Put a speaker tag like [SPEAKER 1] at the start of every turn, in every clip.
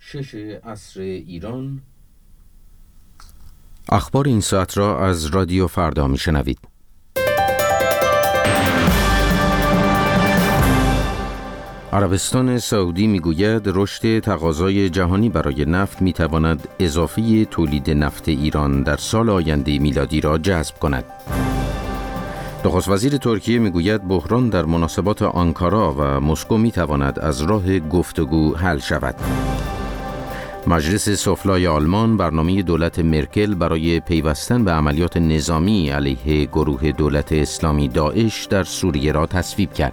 [SPEAKER 1] 6 عصر ایران. اخبار این ساعت را از رادیو فردا میشنوید. عربستان سعودی میگوید رشد تقاضای جهانی برای نفت میتواند اضافه تولید نفت ایران در سال آینده میلادی را جذب کند. نخست وزیر ترکیه میگوید بحران در مناسبات آنکارا و مسکو میتواند از راه گفتگو حل شود. مجلس سفلای آلمان برنامه دولت مرکل برای پیوستن به عملیات نظامی علیه گروه دولت اسلامی داعش در سوریه را تصویب کرد.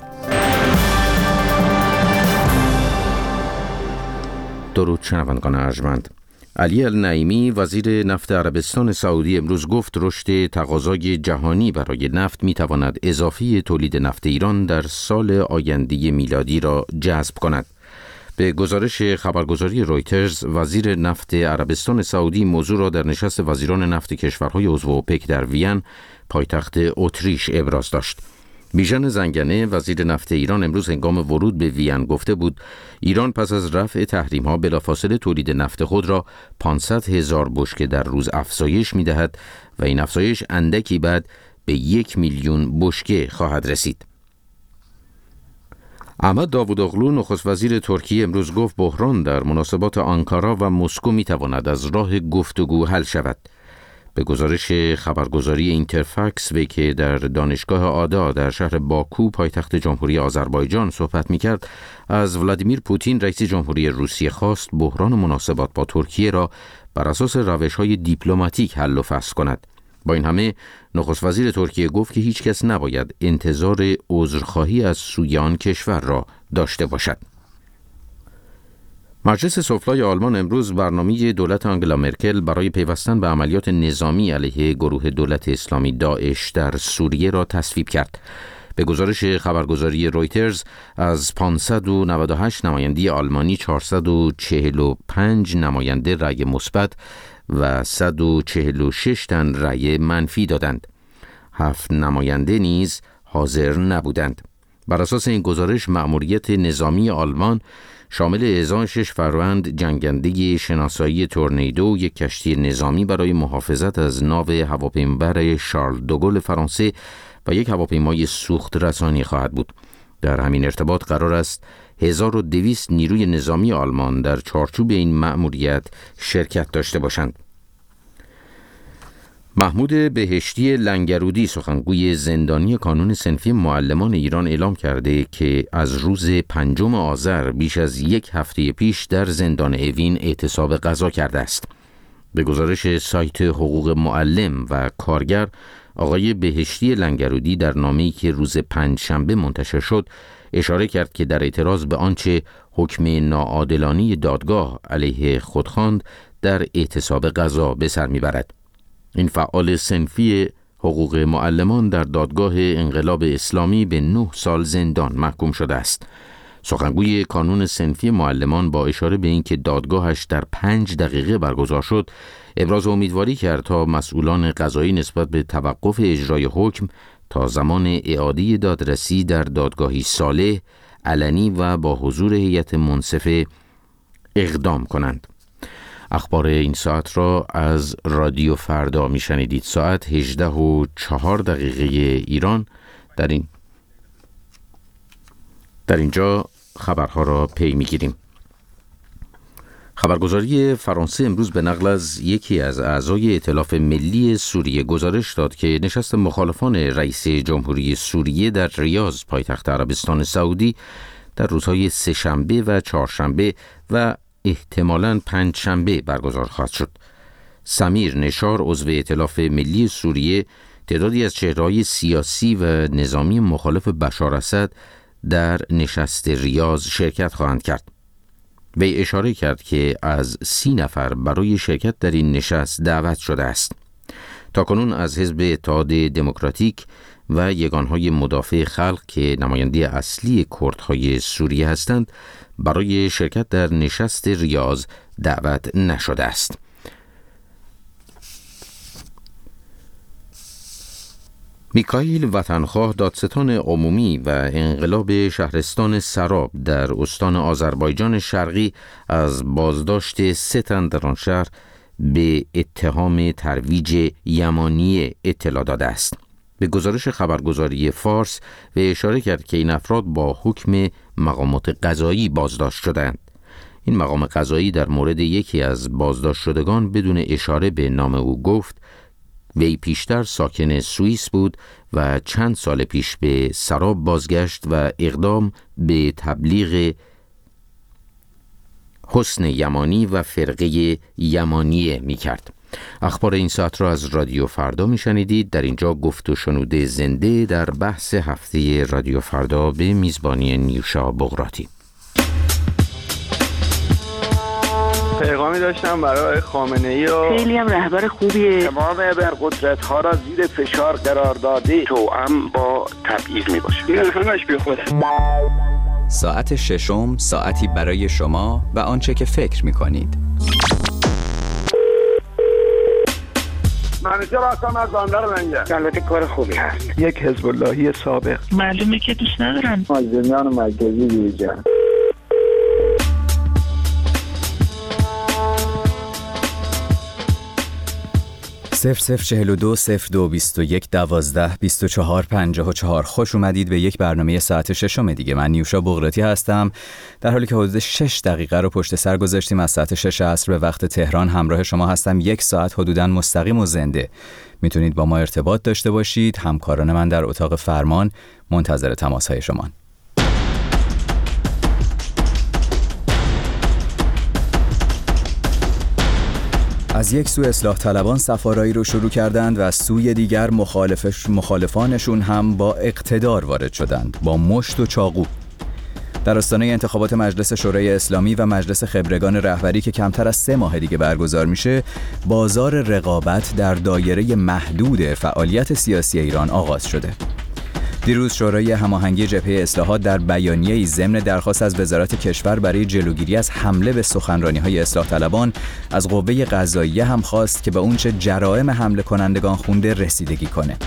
[SPEAKER 1] درود شنوندگان ارجمند. علی النعیمی وزیر نفت عربستان سعودی امروز گفت رشد تقاضای جهانی برای نفت میتواند اضافه تولید نفت ایران در سال آینده میلادی را جذب کند. به گزارش خبرگزاری رویترز، وزیر نفت عربستان سعودی موضوع را در نشست وزیران نفت کشورهای عضو اوپک در وین، پایتخت اتریش، ابراز داشت. بیژن زنگنه وزیر نفت ایران امروز هنگام ورود به وین گفته بود ایران پس از رفع تحریم‌ها بلافاصله تولید نفت خود را 500,000 بشکه در روز افزایش می‌دهد و این افزایش اندکی بعد به 1,000,000 بشکه خواهد رسید. احمد داوودوغلو نخست وزیر ترکیه امروز گفت بحران در مناسبات آنکارا و مسکو می‌تواند از راه گفتگو حل شود. به گزارش خبرگزاری اینترفکس وی که در دانشگاه آدا در شهر باکو پایتخت جمهوری آذربایجان صحبت می‌کرد، از ولادیمیر پوتین رئیس جمهوری روسیه خواست بحران مناسبات با ترکیه را بر اساس روش‌های دیپلماتیک حل و فصل کند. با این همه نخست وزیر ترکیه گفت که هیچ کس نباید انتظار عذرخواهی از سوی آن کشور را داشته باشد. مجلس سفلای آلمان امروز برنامه دولت آنگلا مرکل برای پیوستن به عملیات نظامی علیه گروه دولت اسلامی داعش در سوریه را تصویب کرد. به گزارش خبرگزاری رویترز از 598 نماینده آلمانی 445 نماینده رأی مثبت و 146 تن رأی منفی دادند. 7 نماینده نیز حاضر نبودند. بر اساس این گزارش مأموریت نظامی آلمان شامل اعزام 6 فروند جنگنده شناسایی تورنیدو، یک کشتی نظامی برای محافظت از ناو هواپیمابر شارل دوگل فرانسه و یک هواپیمای سوخت رسانی خواهد بود. در همین ارتباط قرار است 1200 نیروی نظامی آلمان در چارچوب این مأموریت شرکت داشته باشند. محمود بهشتی لنگرودی سخنگوی زندانی کانون صنفی معلمان ایران اعلام کرده که از روز 5 آذر بیش از یک هفته پیش در زندان اوین اعتصاب غذا کرده است. به گزارش سایت حقوق معلم و کارگر، آقای بهشتی لنگرودی در نامه‌ای که روز 5 شنبه منتشر شد اشاره کرد که در اعتراض به آنچه حکم ناعادلانه دادگاه علیه خود خواند در اعتصاب غذا به سر میبرد. این فعال صنفی حقوق معلمان در دادگاه انقلاب اسلامی به 9 سال زندان محکوم شده است. سخنگوی کانون صنفی معلمان با اشاره به اینکه دادگاهش در 5 دقیقه برگزار شد، ابراز امیدواری کرد تا مسئولان قضایی نسبت به توقف اجرای حکم تا زمان اعاده دادرسی در دادگاهی صالح، علنی و با حضور هیئت منصفه اقدام کنند. اخبار این ساعت را از رادیو فردا میشنیدید. ساعت 18:04 ایران. در اینجا خبرها را پی میگیریم. خبرگزاری فرانسه امروز به نقل از یکی از اعضای ائتلاف ملی سوریه گزارش داد که نشست مخالفان رئیس جمهوری سوریه در ریاض پایتخت عربستان سعودی در روزهای سه‌شنبه و چهارشنبه و احتمالاً 5 شنبه برگزار خواهد شد. سمیر نشار عضو ائتلاف ملی سوریه تعدادی از چهره‌های سیاسی و نظامی مخالف بشار اسد در نشست ریاض شرکت خواهند کرد. وی اشاره کرد که از 30 نفر برای شرکت در این نشست دعوت شده است. تاکنون از حزب اتحاد دموکراتیک و یگانهای مدافع خلق که نماینده اصلی کردهای سوریه هستند برای شرکت در نشست ریاض دعوت نشده است. میکائیل وطنخواه، دادستان عمومی و انقلاب شهرستان سراب در استان آذربایجان شرقی، از بازداشت 3 تن در آن شهر به اتهام ترویج یمانی اطلاع داده است. به گزارش خبرگزاری فارس و اشاره کرد که این افراد با حکم مقامات قضایی بازداشت شدند. این مقام قضایی در مورد یکی از بازداشت شدگان بدون اشاره به نام او گفت وی پیشتر ساکن سوئیس بود و چند سال پیش به سراب بازگشت و اقدام به تبلیغ حسن یمانی و فرقه یمانیه می کرد. اخبار این ساعت را از رادیو فردا می شنیدید. در اینجا گفت و شنود زنده در بحث هفته رادیو فردا به میزبانی نیوشا بغراتی.
[SPEAKER 2] پیغامی داشتم برای خامنه‌ای و
[SPEAKER 3] خیلی هم رهبر خوبیه.
[SPEAKER 4] تمام ابرقدرت‌ها را زیر فشار قرار داده، توأم با تبعیض میباشه.
[SPEAKER 2] این همش بی خوده.
[SPEAKER 5] ساعت ششم، ساعتی برای شما و آنچه که فکر می‌کنید.
[SPEAKER 4] منیجر هستم از بندر لنگر.
[SPEAKER 3] البته کار خوبی هست.
[SPEAKER 2] یک حزب اللهی سابق.
[SPEAKER 3] معلومه که دوست ندارن.
[SPEAKER 4] مازندران مرکزی دیجا.
[SPEAKER 5] 0042 02 21 12 24 54. خوش اومدید به یک برنامه ساعت ششم دیگه. من نیوشا بغراتی هستم. در حالی که حدود 6 دقیقه رو پشت سر گذاشتیم از ساعت 6 عصر به وقت تهران، همراه شما هستم. 1 ساعت حدوداً مستقیم و زنده میتونید با ما ارتباط داشته باشید. همکاران من در اتاق فرمان منتظر تماس‌های شما. از یک سو اصلاح طلبان سفارایی رو شروع کردند و از سوی دیگر مخالفانشون هم با اقتدار وارد شدند، با مشت و چاقو. در آستانه انتخابات مجلس شورای اسلامی و مجلس خبرگان رهبری که کمتر از 3 ماه دیگه برگزار میشه، بازار رقابت در دایره محدود فعالیت سیاسی ایران آغاز شده. دیروز شورای هماهنگی جبهه اصلاحات در بیانیه‌ای ضمن درخواست از وزارت کشور برای جلوگیری از حمله به سخنرانی‌های اصلاح طلبان از قوه قضاییه هم خواست که به اونچه جرائم حمله کنندگان خونده رسیدگی کنه.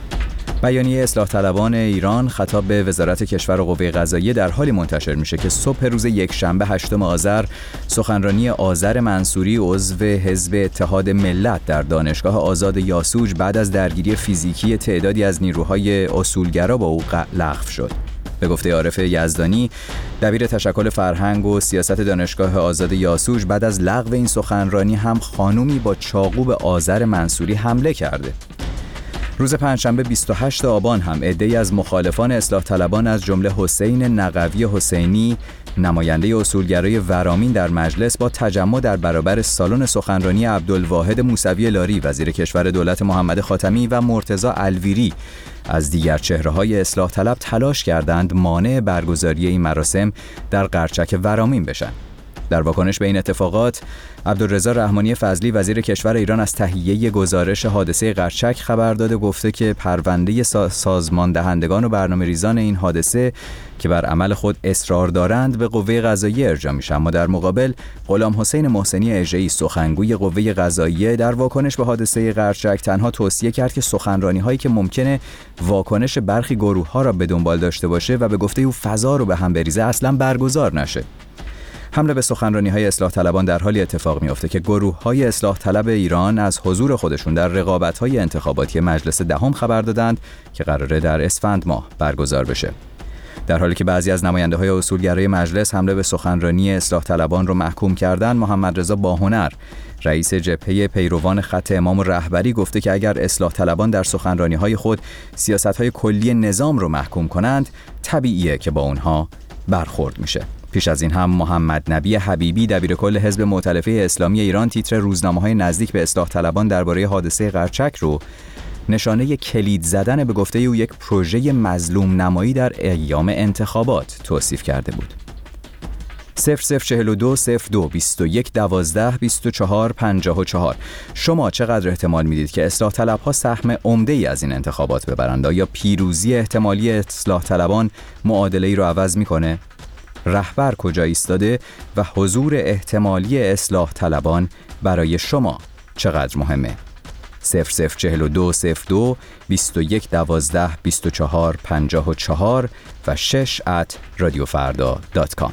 [SPEAKER 5] بیانیه اصلاح طلبان ایران خطاب به وزارت کشور و قوه قضاییه در حالی منتشر میشه که صبح روز یکشنبه 8 آذر سخنرانی آذر منصوری عضو حزب اتحاد ملت در دانشگاه آزاد یاسوج بعد از درگیری فیزیکی تعدادی از نیروهای اصولگرا با او لغو شد. به گفته عارف یزدانی، دبیر تشکل فرهنگ و سیاست دانشگاه آزاد یاسوج، بعد از لغو این سخنرانی هم خانومی با چاقو به آذر منصوری حمله کرده. روز پنجشنبه 28 آبان هم عده‌ای از مخالفان اصلاح طلبان از جمله حسین نقوی حسینی، نماینده اصولگرای ورامین در مجلس، با تجمع در برابر سالن سخنرانی عبدالواحد موسوی لاری وزیر کشور دولت محمد خاتمی و مرتضی الویری از دیگر چهره‌های اصلاح طلب تلاش کردند مانع برگزاری این مراسم در قرچک ورامین بشن. در واکنش به این اتفاقات، عبدالرضا رحمانی فضلی وزیر کشور ایران از تهیه گزارش حادثه قرچک خبر داده، گفته که پرونده سازمان دهندگان و برنامه‌ریزان این حادثه که بر عمل خود اصرار دارند به قوه قضاییه ارجاع میشه. اما در مقابل غلام حسین محسنی اژه‌ای، سخنگوی قوه قضاییه، در واکنش به حادثه قرچک تنها توصیه کرد که سخنرانی‌هایی که ممکنه واکنش برخی گروه‌ها را به دنبال داشته باشه و به گفته او فضا رو به هم بریزه اصلاً برگزار نشه. حمله به سخنرانی‌های اصلاح طلبان در حالی اتفاق می‌افته که گروه‌های اصلاح طلب ایران از حضور خودشون در رقابت‌های انتخاباتی مجلس دهم خبر دادند که قراره در اسفند ماه برگزار بشه. در حالی که بعضی از نماینده‌های اصولگرای مجلس حمله به سخنرانی اصلاح طلبان رو محکوم کردند، محمد رضا باهنر، رئیس جبهه پیروان خط امام رهبری، گفته که اگر اصلاح طلبان در سخنرانی‌های خود سیاست‌های کلی نظام رو محکوم کنند، طبیعیه که با اونها برخورد میشه. پیش از این هم محمد نبی حبیبی، دبیرکل حزب مؤتلفه اسلامی ایران، تیتر روزنامه‌های نزدیک به اصلاح طلبان درباره حادثه قرچک رو نشانه کلید زدن به گفته او یک پروژه مظلوم نمایی در ایام انتخابات توصیف کرده بود. 0042 02 21 12 24 54. شما چقدر احتمال میدید که اصلاح طلب‌ها سهم عمده‌ای از این انتخابات ببرند؟ یا پیروزی احتمالی اصلاح طلبان معادله‌ای رو عوض میکنه؟ رهبر کجا ایستاده و حضور احتمالی اصلاح طلبان برای شما چقدر مهمه؟ 0042 02 21 12 24 54 و 6@radiofarda.com.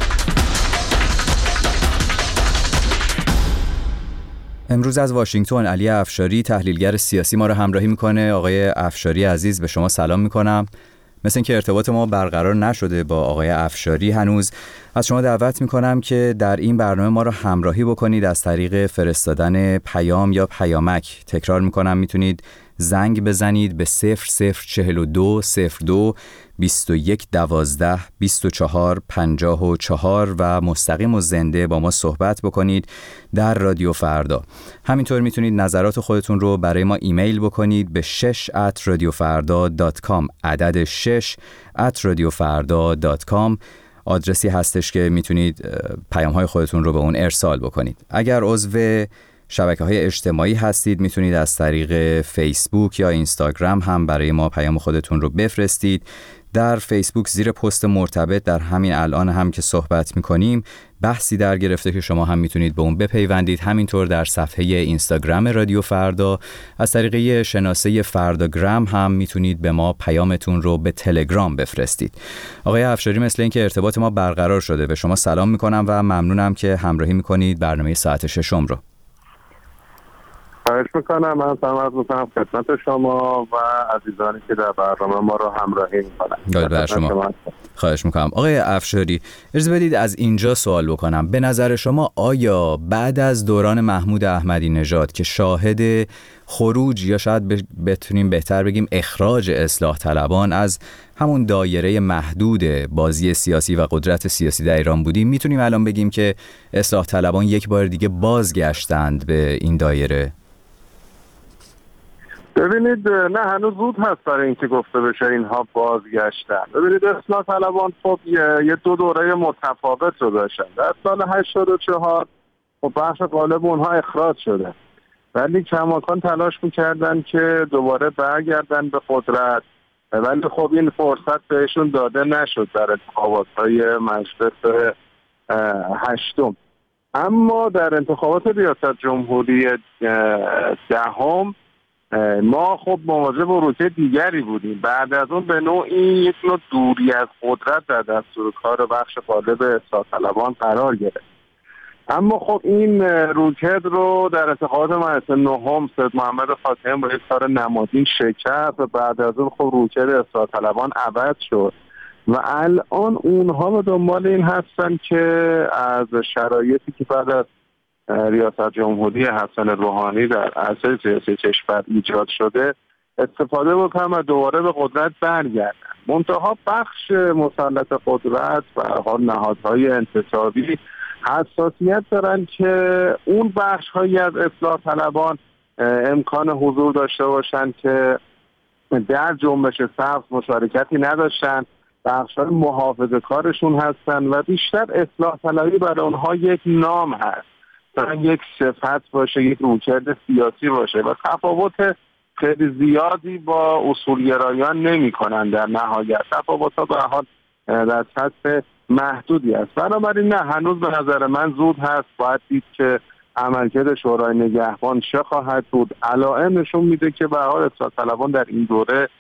[SPEAKER 5] امروز از واشنگتن علی افشاری تحلیلگر سیاسی ما رو همراهی میکنه. آقای افشاری عزیز، به شما سلام میکنم. مثل اینکه ارتباط ما برقرار نشده با آقای افشاری هنوز، از شما دعوت میکنم که در این برنامه ما رو همراهی بکنید از طریق فرستادن پیام یا پیامک. تکرار میکنم، میتونید زنگ بزنید به 0042 02 21 12 24 54 و مستقیم و زنده با ما صحبت بکنید در رادیو فردا. همینطور میتونید نظرات خودتون رو برای ما ایمیل بکنید به 6@radiofarda.com، عدد 6@radiofarda.com آدرسی هستش که میتونید پیام‌های خودتون رو به اون ارسال بکنید. اگر عضو شبکه‌های اجتماعی هستید میتونید از طریق فیسبوک یا اینستاگرام هم برای ما پیام خودتون رو بفرستید. در فیسبوک زیر پست مرتبط در همین الان هم که صحبت میکنیم بحثی در گرفته که شما هم میتونید به اون بپیوندید. همینطور در صفحه اینستاگرام رادیو فردا از طریق شناسه فرداگرام هم میتونید به ما پیامتون رو به تلگرام بفرستید. آقای افشاری، مثل این که ارتباط ما برقرار شده، به شما سلام میکنم و ممنونم که همراهی میکنید برنامه ساعت ششم رو.
[SPEAKER 4] خواهش میکنم. من سلام میکنم خدمت شما و عزیزانی که در برنامه ما رو همراهی میکنن.
[SPEAKER 5] درود بر شما. خواهش میکنم. آقای افشاری، اجازه بدید از اینجا سوال بکنم. به نظر شما آیا بعد از دوران محمود احمدی نژاد که شاهد خروج یا شاید بتونیم بهتر بگیم اخراج اصلاح طلبان از همون دایره محدود بازی سیاسی و قدرت سیاسی در ایران بودیم، میتونیم الان بگیم که اصلاح طلبان یک بار دیگه بازگشتند به این دایره؟
[SPEAKER 4] ببینید، نه هنوز زود هست برای اینکه گفته بشه اینها بازگشتن. ببینید، اصلاح طلبان خب یه دو دوره متفاوت رو داشتن. در سال 84 خب بخش غالب اونها اخراج شده، ولی کماکان تلاش میکردن که دوباره برگردن به قدرت، ولی خب این فرصت بهشون داده نشد در انتخابات‌های مجلس هشتم. اما در انتخابات ریاست جمهوری دهم ما خب مواجه با روکه دیگری بودیم. بعد از اون به نوعی یک نوع دوری از قدرت در دستور کار بخش غالب اصلاح طلبان قرار گرفت. اما خب این روکت رو در انتخابات مجلس نهم سید محمد خاتمی با یک کار نمادین شکست و بعد از اون خب روکت اصلاح طلبان عوض شد و الان اونها به دنبال این هستن که از شرایطی که بعد از ریاست جمهوری حسن روحانی در عرصه سیاسی کشور ایجاد شده استفاده بکنن و دوباره به قدرت برگردن. منتها بخش مسلط قدرت و حال نهادهای انتصابی حساسیت دارن که اون بخش هایی از اصلاح طلبان امکان حضور داشته باشن که در جنبش سبز مشارکتی نداشتن، بخش های محافظه کارشون هستن و بیشتر اصلاح طلبی برای اونها یک نام هست، یک صفت باشه، یک رویکرد سیاسی باشه و تفاوت خیلی زیادی با اصولگرایان نمی کنن. در نهایت تفاوت ها به حال در سطح محدودی است. بنابراین نه، هنوز به نظر من زود هست. باید دید که عملکرد شورای نگهبان چه خواهد بود. علائم نشون میده که به حال اصلاح طلبان در این دوره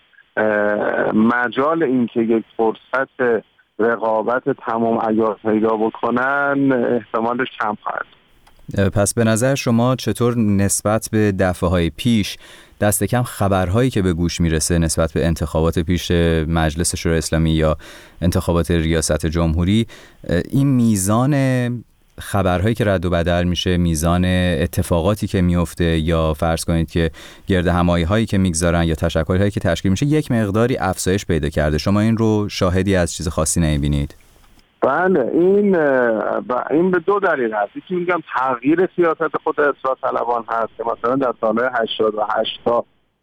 [SPEAKER 4] مجال این که یک فرصت رقابت تمام عیار پیدا بکنن احتمالش کم خواهد.
[SPEAKER 5] پس به نظر شما چطور نسبت به دفعه‌های پیش دست کم خبرهایی که به گوش میرسه نسبت به انتخابات پیش مجلس شورای اسلامی یا انتخابات ریاست جمهوری، این میزان خبرهایی که رد و بدل میشه، میزان اتفاقاتی که میفته یا فرض کنید که گرد همایی هایی که میگذارن یا تشکل هایی که تشکیل میشه یک مقداری افزایش پیدا کرده، شما این رو شاهدی از چیز خاصی نمیبینید؟
[SPEAKER 4] بله، این به دو دلیل هست. یکی میگم تغییر سیاست خود اصلاح طلبان هست که مثلا در سالهای 88 تا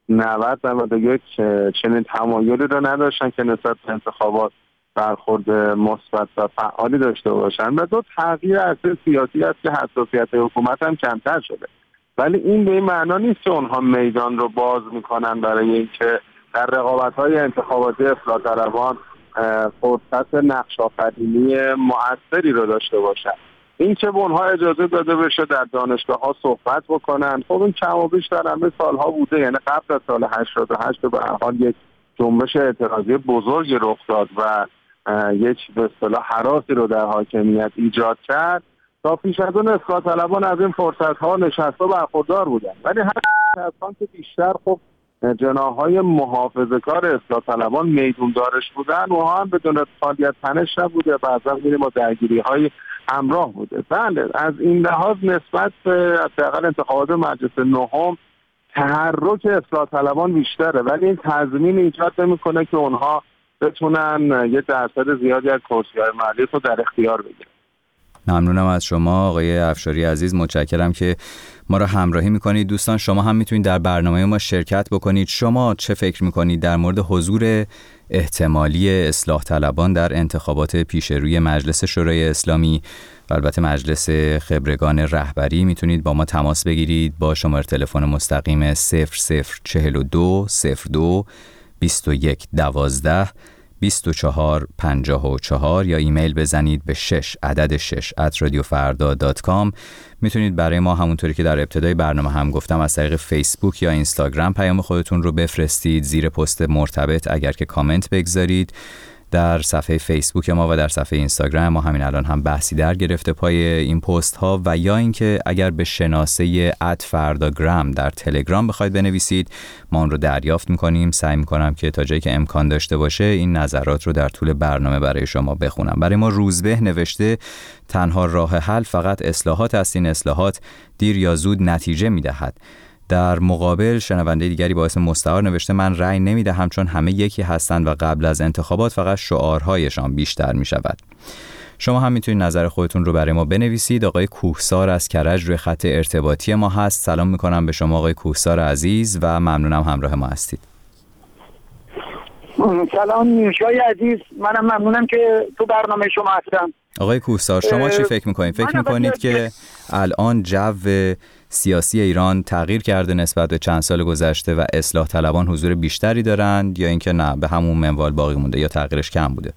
[SPEAKER 4] 91 چنین تمایلی رو نداشتن که نسبت به انتخابات برخورد مثبت و فعالی داشته باشن و دو تغییر اصل سیاسی هست که حساسیت حکومت هم کمتر شده. ولی این به این معنا نیست که اونها میدان رو باز میکنن برای اینکه در رقابت‌های انتخاباتی اصلاح طلبان فرصت نقش آفرینی مؤثری رو داشته باشن. این که به اونها اجازه داده بشه در دانشگاه‌ها صحبت بکنن، خب این کم و بیش در همه سالها بوده. یعنی قبل از سال 88 به هر حال یک جنبش اعتراضی بزرگی رخ داد و یک به اصطلاح هراسی رو در حاکمیت ایجاد کرد. تا پیش از اون اصلاح طلبان از این فرصت‌ها نشسته برخوردار بودن، ولی هر کسان که بیشتر خب جناح‌های محافظه‌کار اصلاح طلبان میدون دارش بودن، اونها هم بدون فعالیت تنش نبوده، بعضا می‌بینیم با درگیری‌های همراه بوده. بله، از این لحاظ نسبت به حداقل انتخابات مجلس نهم تحرک اصلاح طلبان بیشتره، ولی این تضمین ایجاد نمی‌کنه که اونها بتونن یه درصد زیادی از کرسی‌های مجلس رو در اختیار بگیرن.
[SPEAKER 5] ممنونم از شما آقای افشاری عزیز، متشکرم که ما را همراهی میکنید. دوستان شما هم میتونید در برنامه ما شرکت بکنید. شما چه فکر میکنید در مورد حضور احتمالی اصلاح طلبان در انتخابات پیشروی مجلس شورای اسلامی و البته مجلس خبرگان رهبری؟ میتونید با ما تماس بگیرید با شماره تلفن مستقیم 0042 02 21 12 2454 یا ایمیل بزنید به 6@radiofarda.com. میتونید برای ما همونطوری که در ابتدای برنامه هم گفتم از طریق فیسبوک یا اینستاگرام پیام خودتون رو بفرستید زیر پست مرتبط، اگر که کامنت بگذارید. در صفحه فیسبوک ما و در صفحه اینستاگرام ما همین الان هم بحثی در گرفته پای این پست ها، و یا اینکه اگر به شناسه @فرداگرام در تلگرام بخواید بنویسید ما اون رو دریافت میکنیم. سعی میکنم که تا جایی که امکان داشته باشه این نظرات رو در طول برنامه برای شما بخونم. برای ما روزبه نوشته تنها راه حل فقط اصلاحات است. این اصلاحات دیر یا زود نتیجه میدهد. در مقابل شنونده دیگری با اسم مستعار نوشته من رأی نمیدهم چون همه یکی هستند و قبل از انتخابات فقط شعارهایشان بیشتر می شود. شما هم میتونید نظر خودتون رو برای ما بنویسید. آقای کوهسار از کرج روی خط ارتباطی ما هست. سلام میکنم به شما آقای کوهسار عزیز و ممنونم همراه ما هستید.
[SPEAKER 6] سلام نیوشای عزیز، منم ممنونم که تو برنامه شما هستم.
[SPEAKER 5] آقای کوهسار شما چی فکر میکنید؟ فکر میکنید که الان جو سیاسی ایران تغییر کرده نسبت به چند سال گذشته و اصلاح طلبان حضور بیشتری دارند، یا اینکه نه به همون منوال باقی مونده یا تغییرش کم بوده؟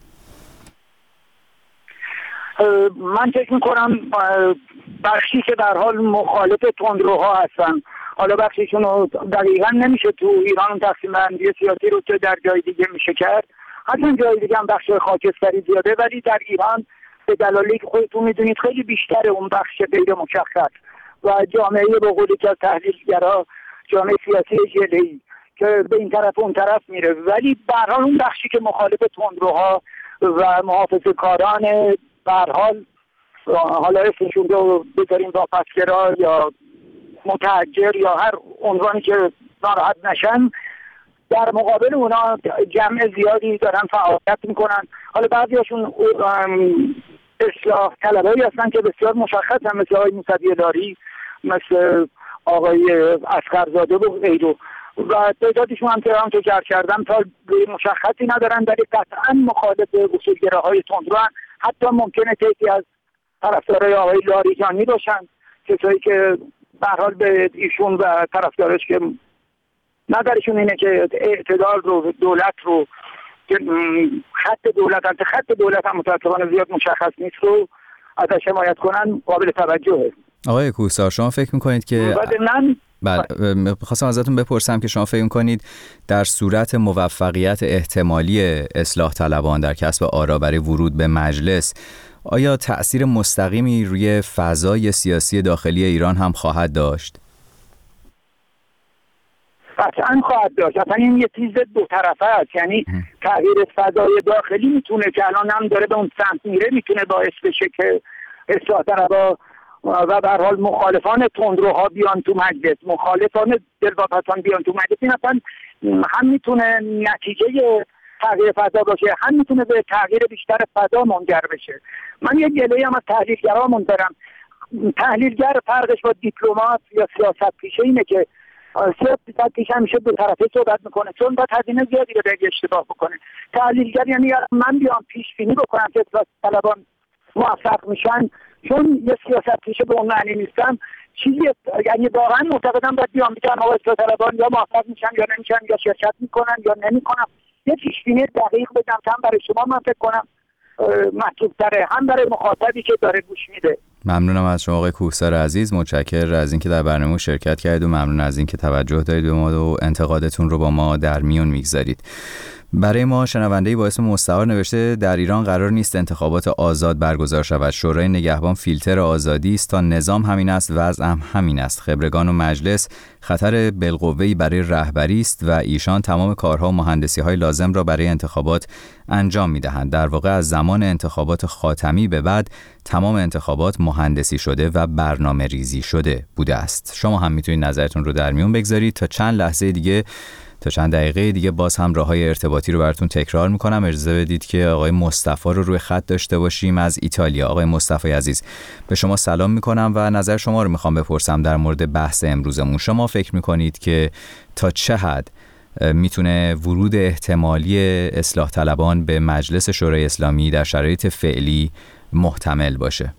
[SPEAKER 6] من فکر میکنم بخشی که در حال مخالف تندروها هستن، حالا بخشیشون رو دقیقا نمیشه تو ایران تقسیم بندی سیاسی رو که در جای دیگه میشه کرد، حتی جای دیگه هم بخش خاکستری زیاده، ولی در ایران به دلایلی که خودتون میدونید خیلی بیشتره اون بخش غیر مشخص و جامعه به قولی که از تحلیلگرا جامعه سیاسی ژله‌ای که به این طرف اون طرف میره، ولی به هر حال اون بخشی که مخالف تندروها و محافظه‌کاران به هر حال حالا اسمشون رو بذاریم واپسگرا یا متحجر یا هر عنوانی که ناراحت نشن، در مقابل اونا جمع زیادی دارن فعالیت میکنن. حالا بعضیاشون اصلاح طلبایی هستن که بسیار مشخص هم، مثل آقای موسوی داری، مثل آقای اصغرزاده و غیره، و تعدادشون هم که همونطور که عرض کردم تا مشخصی ندارن، ولی قطعا مخالف اصولگراهای تندرو هستن. حتی ممکنه تعدادی از طرفدارای آقای لاریجانی باشن، کسایی که به هر حال به ایشون و طرفدارش که نظرشون اینه که اعتدال رو، دولت رو، خط دولت هم متاسفانه زیاد مشخص نیست رو ازش حمایت کنن، قابل توجهه.
[SPEAKER 5] آقای کوهسار شما فکر میکنید که بله، خواستم ازتون بپرسم که شما فکر میکنید در صورت موفقیت احتمالی اصلاح طلبان در کسب آرا برای ورود به مجلس، آیا تأثیر مستقیمی روی فضای سیاسی داخلی ایران هم خواهد داشت؟
[SPEAKER 6] قطعا خواهد داشت. اصلا این یه چیز دو طرفه است، یعنی تغییر فضای داخلی میتونه که الان هم داره به اون سمت میره، میتونه باعث بشه که اصلاح طلبا و به هر حال مخالفان تندروها بیان تو مجلس، مخالفان دلواپسان بیان تو مجلس. این اصلا هم میتونه نتیجه تغییر فضا باشه، هم میتونه به تغییر بیشتر فضا منجر بشه. من یه گله‌ای هم از تحلیلگرامون دارم. تحلیلگر فرقش با دیپلمات یا سیاست پیشه اینه که سیاست پیشه همیشه دو طرفه صحبت میکنه، چون باید هزینه زیادی رو به اشتباه بکنه. تحلیلگر یعنی من بیام پیش بینی بکنم که اصلاح طلبان موفق میشن، چون یه سیاست پیشه به اون معنی نیستم، چیزی یعنی واقعا معتقدم باید بیام بگم آقا اصلاح طلبان یا موفق میشن یا نمیشن، یا شرکت میکنن یا نمیکنن. یه پیش بینی دقیق بدم تا برای شما من فکر کنم مطلوب تره، هم برای مخاطبی که داره گوش میده.
[SPEAKER 5] ممنونم از شما آقای کوهسار عزیز، متشکرم از اینکه در برنامه شرکت کردید و ممنون از اینکه توجه دارید به ما و انتقادتون رو با ما در میون میگذارید. برای ما شنونده‌ای با اسم مستعار نوشته در ایران قرار نیست انتخابات آزاد برگزار شود. شورای نگهبان فیلتر آزادی است، تا نظام همین است وضع هم همین است. خبرگان و مجلس خطر بالقوه‌ای برای رهبری است و ایشان تمام کارها و مهندسی‌های لازم را برای انتخابات انجام می‌دهند. در واقع از زمان انتخابات خاتمی به بعد تمام انتخابات مهندسی شده و برنامه ریزی شده بوده است. شما هم میتونید نظرتون رو در میون بگذارید. تا چند لحظه دیگه، تا چند دقیقه دیگه باز هم راه‌های ارتباطی رو براتون تکرار میکنم. اجازه بدید که آقای مصطفی رو روی خط داشته باشیم از ایتالیا. آقای مصطفی عزیز، به شما سلام میکنم و نظر شما رو میخوام بپرسم در مورد بحث امروزمون. شما فکر میکنید که تا چه حد میتونه ورود احتمالی اصلاح طلبان به مجلس شورای اسلامی در شرایط فعلی محتمل باشه؟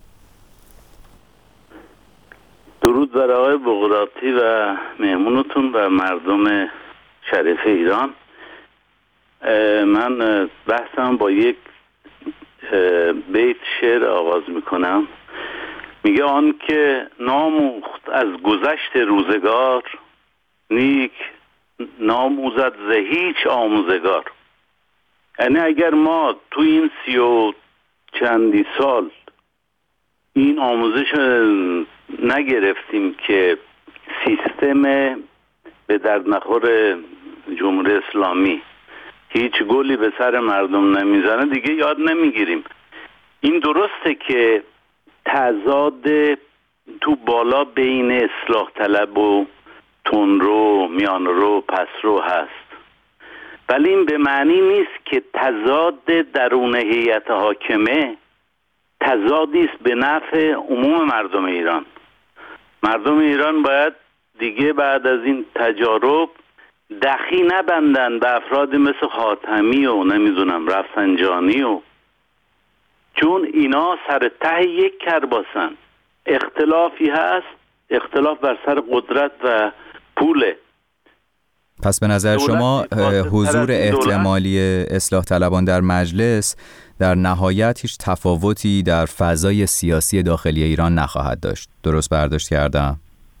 [SPEAKER 7] درود بر آقای بغراتی و مهمونتون و مردم شریف ایران. من بحثم با یک بیت شعر آغاز میکنم. میگه آن که ناموخت از گذشت روزگار، نیک ناموزد ز هیچ آموزگار. یعنی اگر ما تو این 30 و چندی سال این آموزش نگرفتیم که سیستم به درد نخور جمهوری اسلامی هیچ گلی به سر مردم نمیزنه، دیگه یاد نمیگیریم. این درسته که تضاد تو بالا بین اصلاح طلب و تندرو، میانرو، پسرو هست، ولی این به معنی نیست که تضاد درون هیئت حاکمه تضادی است به نفع عموم مردم ایران. مردم ایران باید دیگه بعد از این تجارب دخی نبندن به افرادی مثل خاتمی و نمیدونم رفسنجانی و، چون اینا سر ته یک کرباسن. اختلافی هست، اختلاف بر سر قدرت و پوله.
[SPEAKER 5] پس به نظر شما حضور احتمالی اصلاح طلبان در مجلس در نهایت هیچ تفاوتی در فضای سیاسی داخلی ایران نخواهد داشت. درست برداشت کردم؟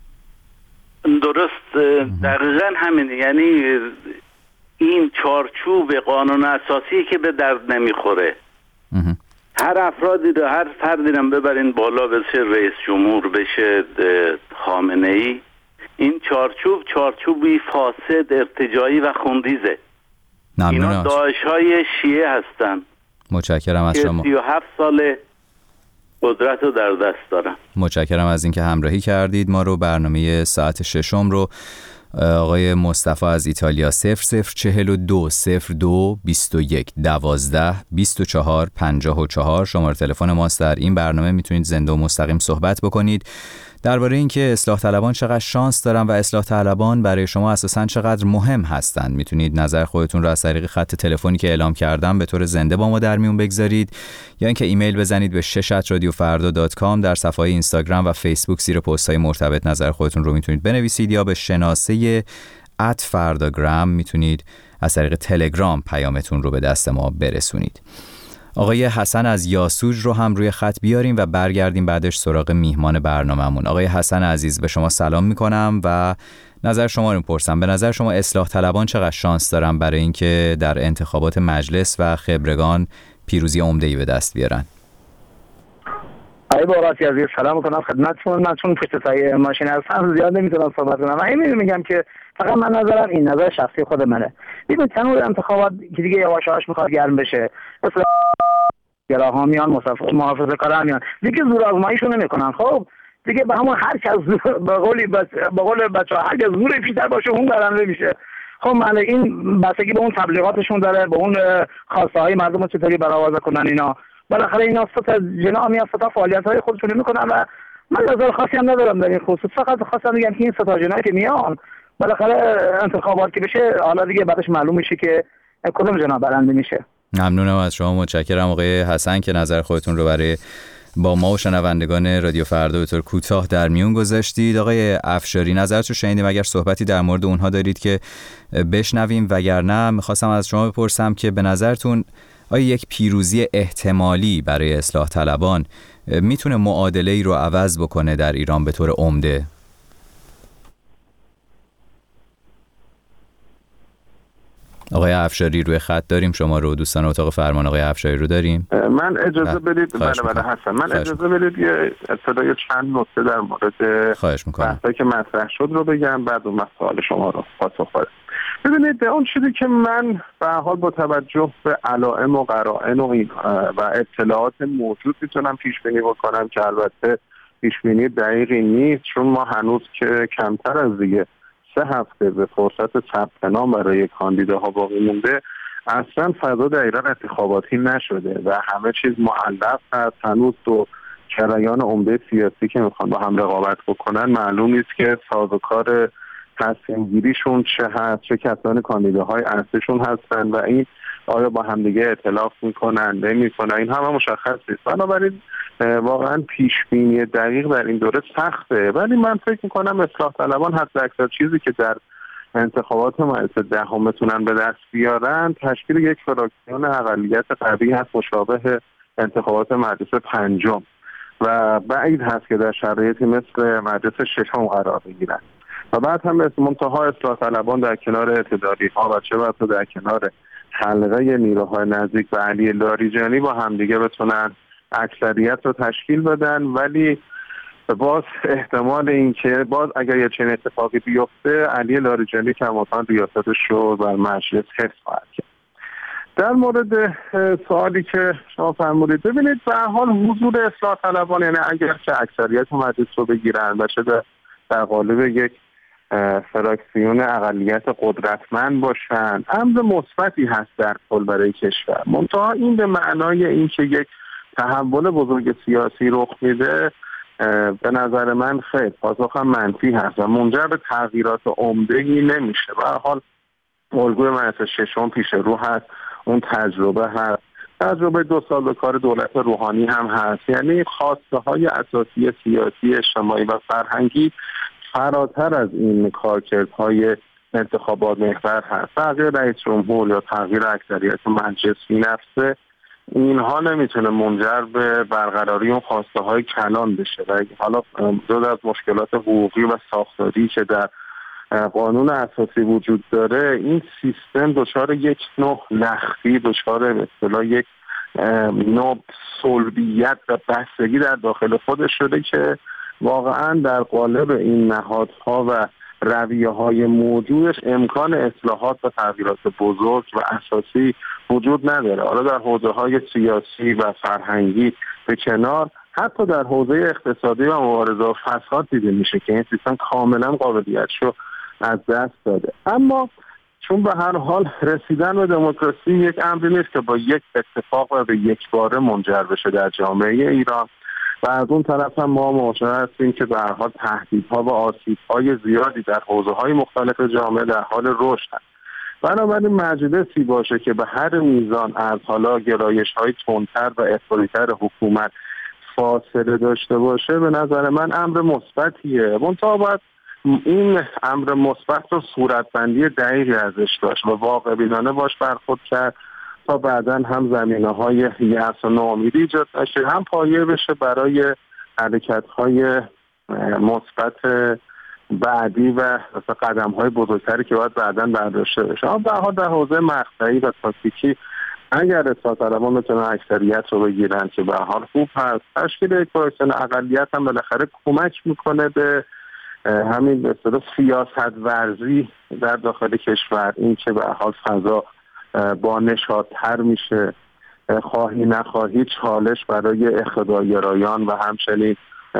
[SPEAKER 7] درست، دقیقا همین. یعنی این چارچوب قانون اساسی که به درد نمیخوره. هر افرادی رو، هر فردی رو ببرین بالا، بشه رئیس جمهور، بشه خامنه ای، این چارچوبی فاسد، ارتجاعی و خونریزه. اینا داعش‌های شیعه هستن.
[SPEAKER 5] متشکرم از شما.
[SPEAKER 7] 37 سال قدرت رو در دست دارن.
[SPEAKER 5] متشکرم از اینکه همراهی کردید ما رو. برنامه ساعت 6 رو آقای مصطفی از ایتالیا 0042 02 21 12 24 54 شماره تلفن ماست. در این برنامه میتونید زنده و مستقیم صحبت بکنید درباره اینکه اصلاح طلبان چقدر شانس دارن و اصلاح طلبان برای شما اساساً چقدر مهم هستند. میتونید نظر خودتون رو از طریق خط تلفنی که اعلام کردم به طور زنده با ما در میون بگذارید، یا اینکه ایمیل بزنید به 6@radiofarda.com. در صفحه اینستاگرام و فیسبوک زیر پست‌های مرتبط نظر خودتون رو میتونید بنویسید، یا به شناسه @fardagram میتونید از طریق تلگرام پیامتون رو به دست ما برسونید. آقای حسن از یاسوج رو هم روی خط بیاریم و برگردیم بعدش سراغ میهمان برنامه‌مون. آقای حسن عزیز، به شما سلام میکنم و نظر شما رو میپرسم. به نظر شما اصلاح طلبان چقدر شانس دارن برای اینکه در انتخابات مجلس و خبرگان پیروزی عمده‌ای به دست بیارن؟
[SPEAKER 6] آقای بغراتی عزیز، سلام میکنم خدمتتون. من چون پشت سایه ماشین هستم زیاد نمیتونم صحبت کنم. من میگم که فقط من نظرم این، نظر شخصی خود منه. ببین تنور انتخابات که دیگه یواش یواش میخواد گرم بشه، مثلا گراها میان، محافظه کارا میان، دیگه زور آزماییشو نمیکنن. خب دیگه به همون هر کس به قول بچه‌ها هر کس زور بیشتر باشه اون برنده میشه. خب من این بستگی به اون تبلیغاتشون داره، به اون خواسته های مردم چطوری برآورده کنن. اینا بالاخره اینا ستا جنا میان، ستا فعالیت های خودشون میکنن و من نظر خاصی هم ندارم در این خصوص. فقط خواستم بگم که این ستا جنایی که میان بالاخره انتخابات که بشه، حالا دیگه بعدش معلوم میشه که کدوم جنا برنده میشه.
[SPEAKER 5] ممنونم از شما. متشکرم آقای حسن که نظر خودتون رو برای با ما و شنوندگان رادیو فردا به طور کوتاه در میون گذاشتید. آقای افشاری، نظرتون شنیدیم، اگر صحبتی در مورد اونها دارید که بشنویم، وگرنه میخواستم از شما بپرسم که به نظرتون آیا یک پیروزی احتمالی برای اصلاح طلبان میتونه معادله‌ای رو عوض بکنه در ایران به طور عمده؟ آقای افشاری روی خط داریم شما رو، دوستان اتاق فرمان آقای افشاری رو داریم.
[SPEAKER 4] من اجازه بدید بله حسن، من اجازه بدید یه ابتدای چند نکته در مورد بحثی که مطرح شد رو بگم، بعد اون مسائل شما رو پاسخ بدم. ببینید اون چیزی که من به حال با توجه به علائم و قرائن و اطلاعات موجود میتونم پیش بینی بکنم که البته پیش بینی دقیقی نیست، چون ما هنوز که کمتر از دیگه 3 هفته به فرصت ثبت نام برای کاندیداها باقی مونده، اصلا فضا در ایران انتخاباتی نشده و همه چیز معلق هست. هنوز دو جریان عمده سیاسی که میخوان با هم رقابت بکنن معلوم نیست که سازوکار تصمیم گیریشون چه هست، چه کسان کاندیداهای اصلیشون هستن و این آیا با همدیگه ائتلاف میکنن نمیکنن، این همه مشخص نیست. بنابراین واقعا پیش بینی دقیق در این دوره سخته، ولی من فکر میکنم اصلاح طلبان حتی اکثر چیزی که در انتخابات مجلس دهم میتونن به دست بیارن تشکیل یک فراکسیون اقلیت قوی هست مشابه انتخابات مجلس پنجم و بعید هست که در شرایطی مثل مجلس ششم قرار بگیرن. و بعد هم منتها اصلاح طلبان در کنار اعتدالی ها و چه بسا در کنار حلقه نیروهای نزدیک به علی لاریجانی با همدیگه بتونن اکثریت رو تشکیل بدن، ولی باز احتمال این که باز اگر یه چنین اتفاقی بیفته علی لاریجانی کماکان ریاستش رو بر مجلس حفظ خواهد کرد. در مورد سوالی که شما فرمودید، ببینید به هر حال حضور اصلاح طلبان، یعنی اگر که اکثریت مجلس رو بگیرن و چه در قالب یک فراکسیون اقلیت قدرتمند باشن، امر مثبتی هست در کل برای کشور. منتها این به معنای این که یک تحول بزرگ سیاسی رخ میده به نظر من خیلی پاسخ هم منفی هست و منجر به تغییرات عمده‌ای نمیشه. به هر حال الگوی مجلس ششم پیش رو هست، اون تجربه هست، تجربه 2 سال به کار دولت روحانی هم هست، یعنی خواسته های اساسی سیاسی اجتماعی و فرهنگی فراتر از این کارکردهای انتخابات محور هست. تغییر رئیس جمهور یا تغییر اکثریت مجلس نفسه اینها نمیتونه منجر به برقراری اون خواسته های کلان بشه و حالا جدا از مشکلات حقوقی و ساختاری که در قانون اساسی وجود داره، این سیستم دچار یک نوع لختی، دچار به اصطلاح یک نوع صلبیت و بستگی در داخل خودش شده که واقعا در قالب این نهادها و رویه‌های موجودش امکان اصلاحات و تغییرات بزرگ و اساسی وجود نداره. حالا در حوزه‌های سیاسی و فرهنگی به کنار، حتی در حوزه اقتصادی و مبارزه با فساد دیده میشه که این سیستم کاملا قابلیتشو از دست داده. اما چون به هر حال رسیدن به دموکراسی یک امری نیست که با یک اتفاق و به یک باره منجر بشه در جامعه ایران و از اون طرف هم ما مواجه هستیم که به هر حال تهدیدها و آسیب‌های زیادی در حوزه‌های مختلف جامعه در حال رشد هست. بنابراین مجلسی باشه که به هر میزان از حالا گرایش‌های تندتر و افراطی‌تر حکومت فاصله داشته باشه به نظر من امر مثبتیه. منتها باید این امر مثبت رو صورتبندی دقیقی ازش داشت و واقع بینانه باش برخورد کرد تا بعداً هم زمینه‌های یأس و ناامیدی ایجاد نشه، هم پایه بشه برای حرکت‌های مثبت بعدی و قدم‌های بزرگتری که باید بعداً برداشته بشه. اما به هر حال در حوزه مقطعی و تاکتیکی اگر اصلاح طلبان بتونن اکثریت رو بگیرن که به هر حال خوب هست، تشکیل یک فراکسیون اقلیت هم بالاخره کمک میکنه به همین به اصطلاح سیاست ورزی در داخل کشور، این که به هر حال فضا با نشاط‌تر میشه، خواهی نخواهی چالش برای اقتدارگرایان و همچنین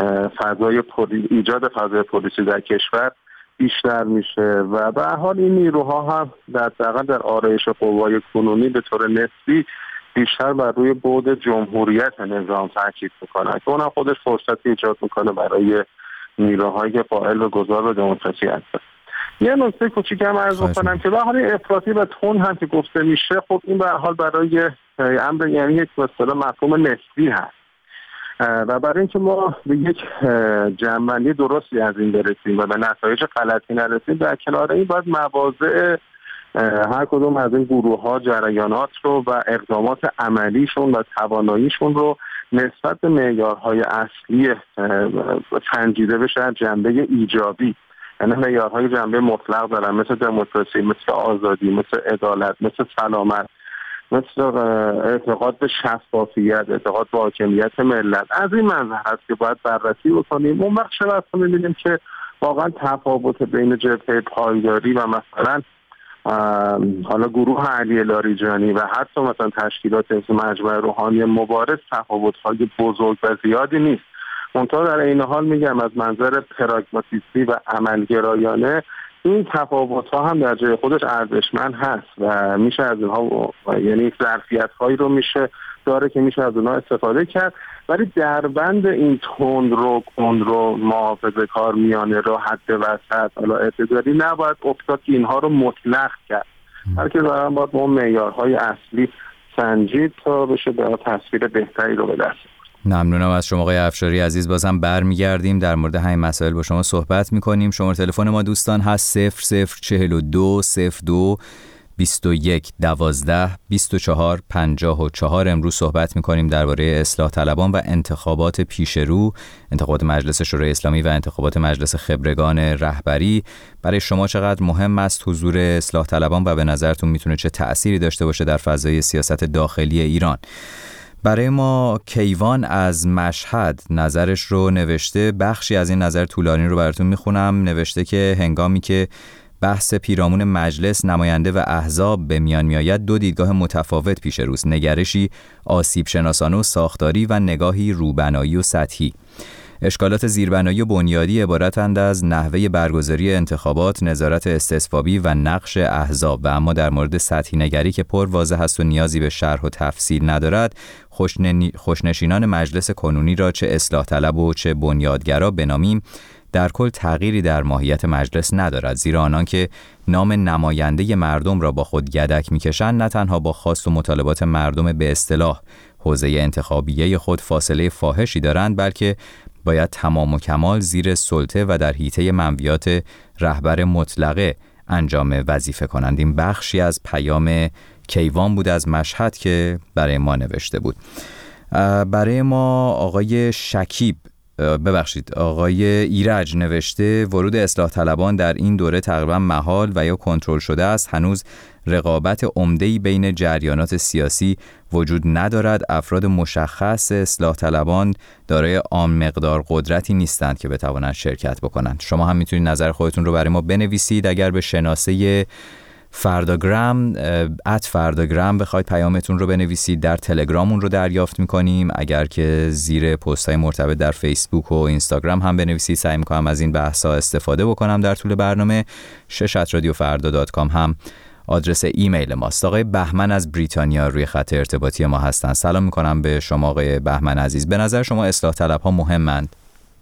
[SPEAKER 4] ایجاد فضای پلیسی در کشور بیشتر میشه و به هر حال این نیروها هم در آرایش قوای کنونی به طور نسبی بیشتر بر روی بعد جمهوریت نظام تاکید میکنن که اونم خودش فرصتی ایجاد میکنه برای نیروهایی که قائل به گذار به دموکراسی هستن. یه نکته کوچیکم عرض بکنم که به حال افراطی و تند هم که گفته میشه، خب این به حال برای امر یعنی یک به اصطلاح مفهوم نسبی هست و برای اینکه ما به یک جمع‌بندی درستی از این برسیم و به نتایج غلطی نرسیم، در کنار این باید مواضع هر کدوم از این گروه‌ها جریانات رو و اقدامات عملیشون و تواناییشون رو نسبت به معیارهای اصلی سنجیده بشه از جنبه ایجابی. یعنی معیارهای جنبه مطلق دارن، مثل دموکراسی، مثل آزادی، مثل عدالت، مثل سلامت، مثل اعتقاد به شفافیت، اعتقاد به حاکمیت ملت. از این منظر هست که باید بررسی بکنیم. اون وقت شبه می‌بینیم که واقعا تفاوت بین جبهه پایداری و مثلا حالا گروه علی لاریجانی و حتی مثلا تشکیلات مثل مجمع روحانی مبارز تفاوت‌های بزرگ و زیادی نیست. منتها در این حال میگم از منظر پراگماتیستی و عملگرایانه این تفاوت‌ها هم در جای خودش ارزشمند هست و میشه از اینها، یعنی ظرفیت‌هایی رو میشه داره که میشه از اونها استفاده کرد، ولی در بند این کندرو محافظه‌کار میانه رو حد وسط حالا اعتدالی نباید افتاد که اینها رو مطلق کرد، بلکه دارن باید با اون معیارهای اصلی سنجید تا بشه به تصویر بهتری رو به دست.
[SPEAKER 5] ممنونم از شما آقای افشاری عزیز. بازم برمیگردیم در مورد همین مسائل با شما صحبت میکنیم. شماره تلفن ما دوستان هست 0042 02 21 12 24 54. امروز صحبت میکنیم درباره اصلاح طلبان و انتخابات پیش رو، انتخابات مجلس شورای اسلامی و انتخابات مجلس خبرگان رهبری. برای شما چقدر مهم است حضور اصلاح طلبان و به نظرتون میتونه چه تأثیری داشته باشه در فضای سیاست داخلی ایران؟ برای ما کیوان از مشهد نظرش رو نوشته. بخشی از این نظر طولانی رو براتون میخونم. نوشته که هنگامی که بحث پیرامون مجلس، نماینده و احزاب به میان میآید، دو دیدگاه متفاوت پیش روست: نگرشی آسیب شناسانه و ساختاری و نگاهی روبنایی و سطحی. اشکالات زیربنایی و بنیادی عبارتند از نحوه برگزاری انتخابات، نظارت استصوابی و نقش احزاب، و اما در مورد سطحی نگری که پر واضح است و نیازی به شرح و تفصیل ندارد، خوشنشینان مجلس کنونی را چه اصلاح طلب و چه بنیادگرا بنامیم در کل تغییری در ماهیت مجلس ندارد، زیرا آنان که نام نماینده مردم را با خود گدک می‌کشند نه تنها با خواست و مطالبات مردم به اصطلاح حوزه انتخابیه خود فاصله فاحشی دارند، بلکه باید تمام و کمال زیر سلطه و در حیطه منویات رهبر مطلقه انجام وظیفه کنند. این بخشی از پیام کیوان بود از مشهد که برای ما نوشته بود. برای ما آقای آقای ایرج نوشته ورود اصلاح طلبان در این دوره تقریبا محال و یا کنترل شده است. هنوز رقابت عمده‌ای بین جریانات سیاسی وجود ندارد. افراد مشخص اصلاح طلبان دارای آن مقدار قدرتی نیستند که بتوانند شرکت بکنند. شما هم میتونید نظر خودتون رو برای ما بنویسید. اگر به شناسه فرداگرام @فرداگرام بخواید پیامتون رو بنویسید، در تلگرامون رو دریافت میکنیم. اگر که زیر پست‌های مرتبط در فیسبوک و اینستاگرام هم بنویسید، سعی میکنم از این بحث‌ها استفاده بکنم در طول برنامه. 6@radiofarda.com هم آدرس ایمیل ماست. آقای بهمن از بریتانیا روی خط ارتباطی ما هستن. سلام میکنم به شما آقای بهمن عزیز. به نظر شما اصلاح طلب‌ها مهمند؟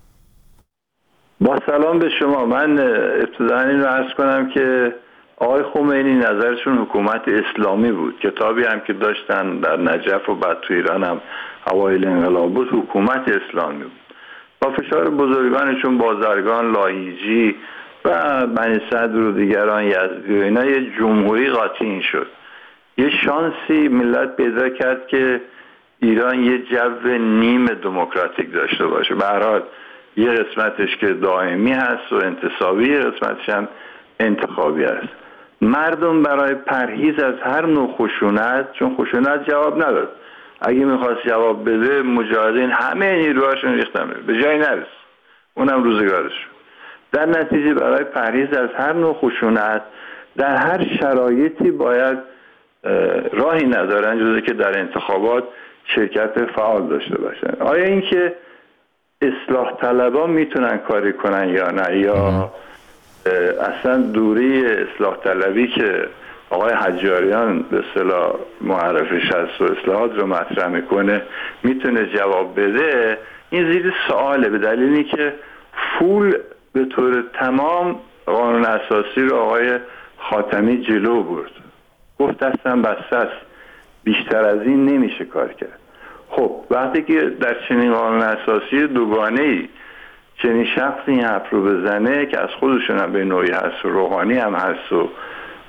[SPEAKER 8] با سلام به شما. من ابتداً این رو عرض کنم که آقای خمینی نظرشون حکومت اسلامی بود. کتابی هم که داشتن در نجف و بعد تو ایران هم اوایل انقلاب بود، حکومت اسلامی بود. با فشار بزرگانشون بازرگان، لاهیجی و بنی صدر و دیگران یزدی و اینا یه جمهوری قاطی شد. یه شانسی ملت پیدا کرد که ایران یه جو نیم دموکراتیک داشته باشه. به هر حال یه قسمتش که دائمی هست و انتصابی، یه قسمتش هم انتخابی هست. مردم برای پرهیز از هر نوع خشونت، چون خشونت جواب نداد، اگه میخواست جواب بده مجاهدین همه نیروهاشون ریختن به جای نرس، اونم روزگارش. در نتیجه برای پرهیز از هر نوع خشونت در هر شرایطی باید راهی ندارن جز که در انتخابات شرکت فعال داشته باشن. آیا اینکه اصلاح طلبان میتونن کاری کنن یا نه، یا اصلا دوره اصلاح طلبی که آقای حجاریان به اصطلاح معرفش هست و اصلاحات رو مطرح میکنه میتونه جواب بده، این زیر سواله، به دلیلی که فول به طور تمام قانون اساسی رو آقای خاتمی جلو برد، گفت دستم بسته است، بیشتر از این نمیشه کار کرد. خب وقتی که در چنین قانون اساسی دوگانه‌ای چنین شخصی این حرف رو بزنه که از خودشون هم به نوعی هست و روحانی هم هست و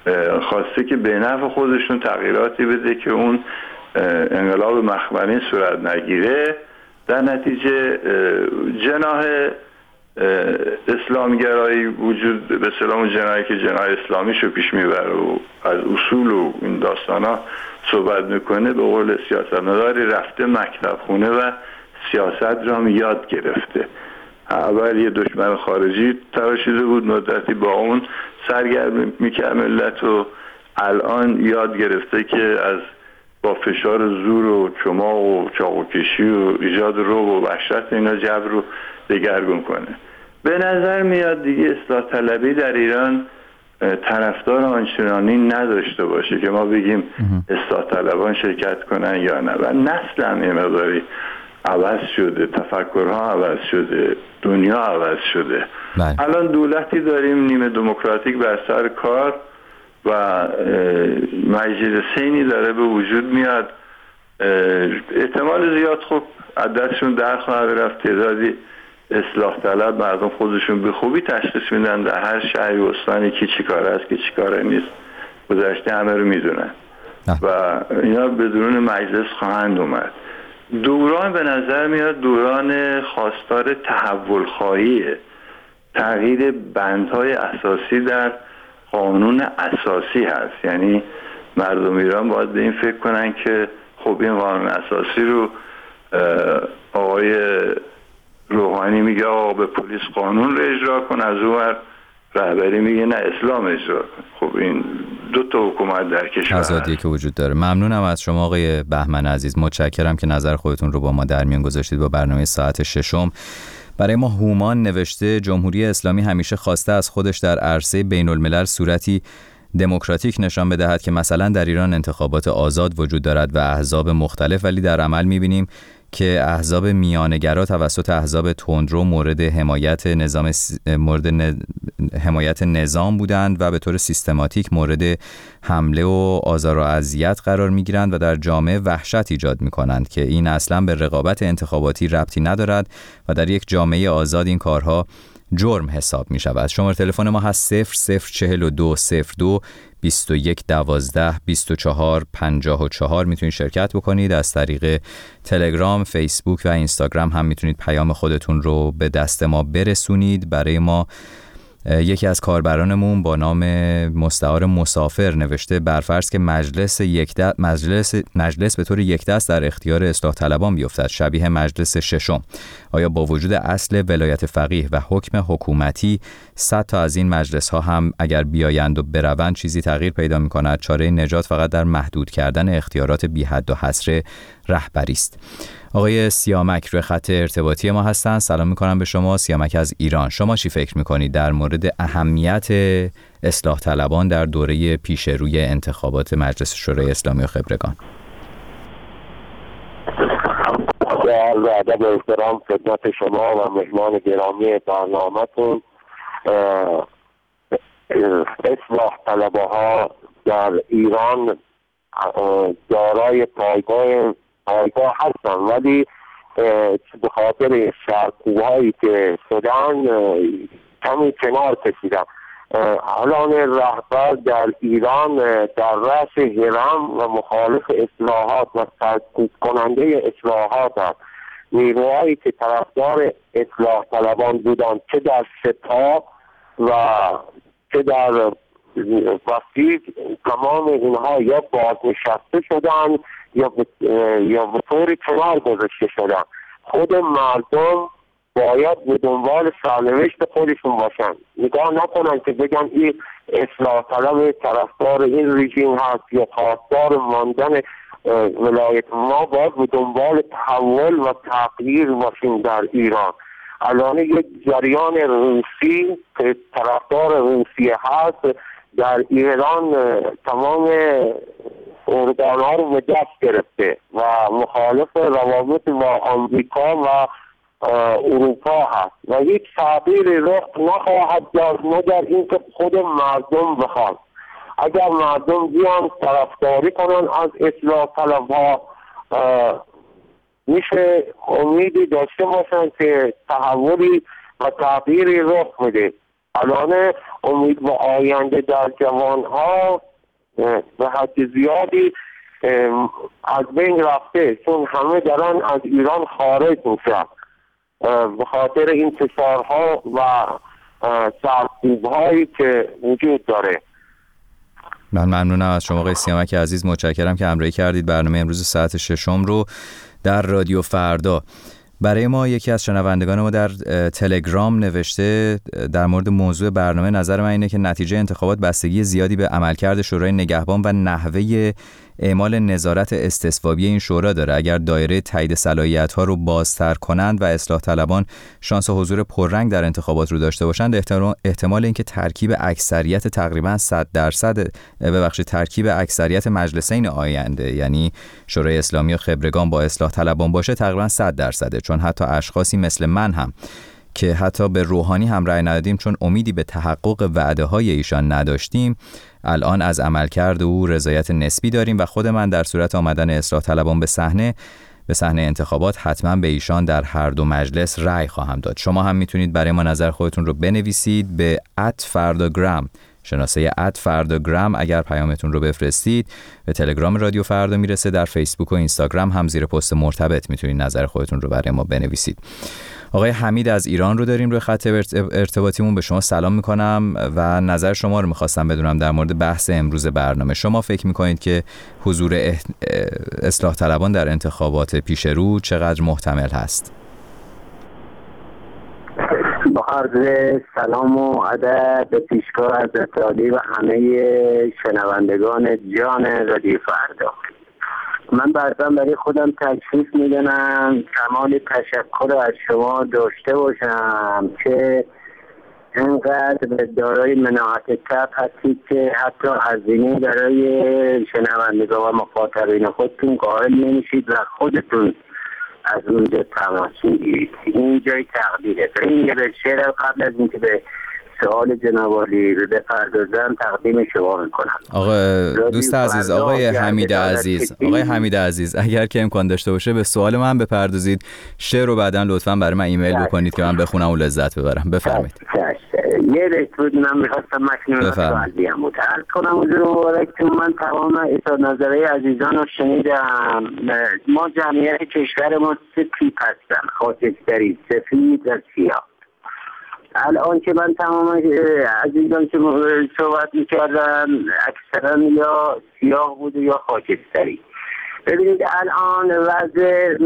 [SPEAKER 8] خواسته که به نفع خودشون تغییراتی بده که اون انقلاب مخملین صورت نگیره. در نتیجه جناح اسلامگرایی وجود به سلام جناحی که جناح اسلامیشو پیش میبره و از اصول و این داستانا صحبت میکنه، به قول سیاستمداری رفته مکتب خونه و سیاست را هم یاد گرفته. اول یه دشمن خارجی تراشیده بود، مدتی با اون سرگرم میکرد ملت و الان یاد گرفته که از با فشار زور و چماق و چاقوکشی و ایجاد رعب و وحشت اینا جو رو دگرگون کنه. به نظر میاد دیگه اصلاح طلبی در ایران طرفدار آنچنانی نداشته باشه که ما بگیم اصلاح طلبان شرکت کنن یا نه. و نسل هم یه مقداری عوض شده، تفکرها عوض شده، دنیا عوض شده. الان دولتی داریم نیمه دموکراتیک بر سر کار و مجلسینی داره به وجود میاد. احتمال زیاد خب عددشون در خواهد رفت. تعدادی اصلاح طلب مردم خودشون به خوبی تشخیص میدن در هر شهری و استانی که چی کار است که چی کار نیست. گذشته همه رو میدونن و اینا بدون مجلس خواهند اومد. دوران به نظر میاد دوران خواستار تحول خواهیه، تغییر بندهای اساسی در قانون اساسی هست. یعنی مردم ایران باید به این فکر کنن که خب این قانون اساسی رو آقای روحانی میگه آقا به پلیس قانون رو اجرا کن، از اون رهبری میگه نه اسلام اجرا کن. خب این دو تا حکومت در کشور
[SPEAKER 5] آزادی که وجود داره. ممنونم از شما آقای بهمن عزیز، متشکرم که نظر خودتون رو با ما در میان گذاشتید. با برنامه ساعت ششم برای ما هومان نوشته جمهوری اسلامی همیشه خواسته از خودش در عرصه بین الملل صورتی دموکراتیک نشان بدهد که مثلا در ایران انتخابات آزاد وجود دارد و احزاب مختلف، ولی در عمل می‌بینیم که احزاب میانه‌گرا توسط احزاب تندرو مورد حمایت نظام بودند و به طور سیستماتیک مورد حمله و آزار و اذیت قرار می‌گیرند و در جامعه وحشت ایجاد می‌کنند که این اصلاً به رقابت انتخاباتی ربطی ندارد و در یک جامعه آزاد این کارها جرم حساب می شود. شماره تلفن ما هست 004202 2112 24 54. میتونید شرکت بکنید. از طریق تلگرام، فیسبوک و اینستاگرام هم میتونید پیام خودتون رو به دست ما برسونید. برای ما یکی از کاربرانمون با نام مستعار مسافر نوشته برفرض که مجلس به طور یک دست در اختیار اصلاح طلبان بیفتد، شبیه مجلس ششم، آیا با وجود اصل ولایت فقیه و حکم حکومتی 100 تا از این مجلس ها هم اگر بیایند و بروند چیزی تغییر پیدا می کند؟ چاره نجات فقط در محدود کردن اختیارات بی حد و حصر رهبری است. آقای سیامک روی خط ارتباطی ما هستن. سلام میکنم به شما. سیامک از ایران، شما چی فکر میکنید در مورد اهمیت اصلاح طلبان در دوره پیش روی انتخابات مجلس شورای اسلامی و خبرگان؟
[SPEAKER 9] عرض ادب و احترام خدمت شما و مهمان گرامی برنامه‌تون. اصلاح طلبها در ایران دارای پایگاه هستن، ولی به خاطر سرکوب‌هایی که شدن کمی کنار کشیدن. الان رهبر در ایران در رأس هرم و مخالف اصلاحات و سرکوب کننده اصلاحات هست. نیروهایی که طرفدار اصلاح طلبان بودند چه در سپاه و چه در وسیع، تمام اینها یا بازنشسته شدن یا به طوری کنار گذاشته شدن. خود مردم باید به دنبال سرنوشت خودشون باشن، نگاه نکنن که بگن این اصلاح طلب طرفدار این رژیم هست یا خواستار ماندن ولایت. ما باید به دنبال تحول و تغییر باشیم در ایران. الان یک جریان روسی که طرفدار روسیه هست در ایران تمام ارگان‌ها رو به دست گرفته و مخالف روابط با آمریکا و اروپا هست و هیچ تغییری رخ نخواهد داشت مگر اینکه خود مردم بخواد. اگر مردم بیان طرفداری کنن از اصلاح طلبها، میشه امیدی داشته باشن که تحولی و تغییری رخ میده. الان امید و آینده در جوانها به حد زیادی از بین رفته، چون همه دارن از ایران خارج میشن به خاطر انتشارها و سرکوب‌هایی که وجود داره.
[SPEAKER 5] من ممنونم از شما آقای سیامک عزیز، متشکرم که همراهی کردید برنامه امروز ساعت 6 رو در رادیو فردا. برای ما یکی از شنوندگان ما در تلگرام نوشته در مورد موضوع برنامه: نظر من اینه که نتیجه انتخابات بستگی زیادی به عملکرد شورای نگهبان و نحوه اعمال نظارت استصوابی این شورا داره. اگر دایره تایید صلاحیت‌ها رو بازتر کنند و اصلاح طلبان شانس حضور پررنگ در انتخابات رو داشته باشند، احتمال اینکه ترکیب اکثریت تقریباً 100% ترکیب اکثریت مجلسین آینده، یعنی شورای اسلامی و خبرگان با اصلاح طلبان باشه، تقریباً 100%. چون حتی اشخاصی مثل من هم که حتی به روحانی هم رأی ندادیم چون امیدی به تحقق وعده‌های ایشان نداشتیم، الان از عملکرد او رضایت نسبی داریم و خود من در صورت آمدن اصلاح طلبان به صحنه انتخابات حتما به ایشان در هر دو مجلس رأی خواهم داد. شما هم میتونید برای ما نظر خودتون رو بنویسید به @فرداگرام، شناسه @فرداگرام. اگر پیامتون رو بفرستید به تلگرام رادیو فردا میرسه. در فیسبوک و اینستاگرام هم زیر پست مرتبط میتونید نظر خودتون رو برای ما بنویسید. آقای حمید از ایران رو داریم روی خط ارتباطیمون. به شما سلام میکنم و نظر شما رو میخواستم بدونم در مورد بحث امروز برنامه. شما فکر میکنید که حضور اصلاح طلبان در انتخابات پیش رو چقدر محتمل هست؟
[SPEAKER 9] با عرض سلام و ادب به پیشگاه حضرت عالی و همه شنوندگان جان رادیو فردا. من برای خودم تشریف میدونم کمال تشکر از شما داشته باشم که اینقدر به دارای مناعت طبع هستید که حتی هزینه برای شنوندگان و مخاطبین خودتون قائل نمیشید و خودتون از اونجا تماس میگیرید. این جای تقدیره. این یه شعر قبل از اینکه به سوال جناب عالی بپردازم تقدیم شما میکنم.
[SPEAKER 5] آقا دوست عزیز، آقای حمید عزیز، اگر که امکان داشته باشه به سوال من بپردازید. شعر رو بعداً لطفاً برای من ایمیل بکنید که من بخونم و لذت ببرم. بفرمایید.
[SPEAKER 9] یه رسول من میخواستم مکنون سوال بیام متعرض کنم. حضور مبارکتون، من تمام اظهار نظرهای عزیزان رو شنیدم. ما جمعیت کشور ما 3 تیپ هستن: خاکستری، سفید و سیاه. الان که من تمام عزیزان که صحبت میکردن اکثرا یا سیاه بود یا خاکستری. ببینید الان وضع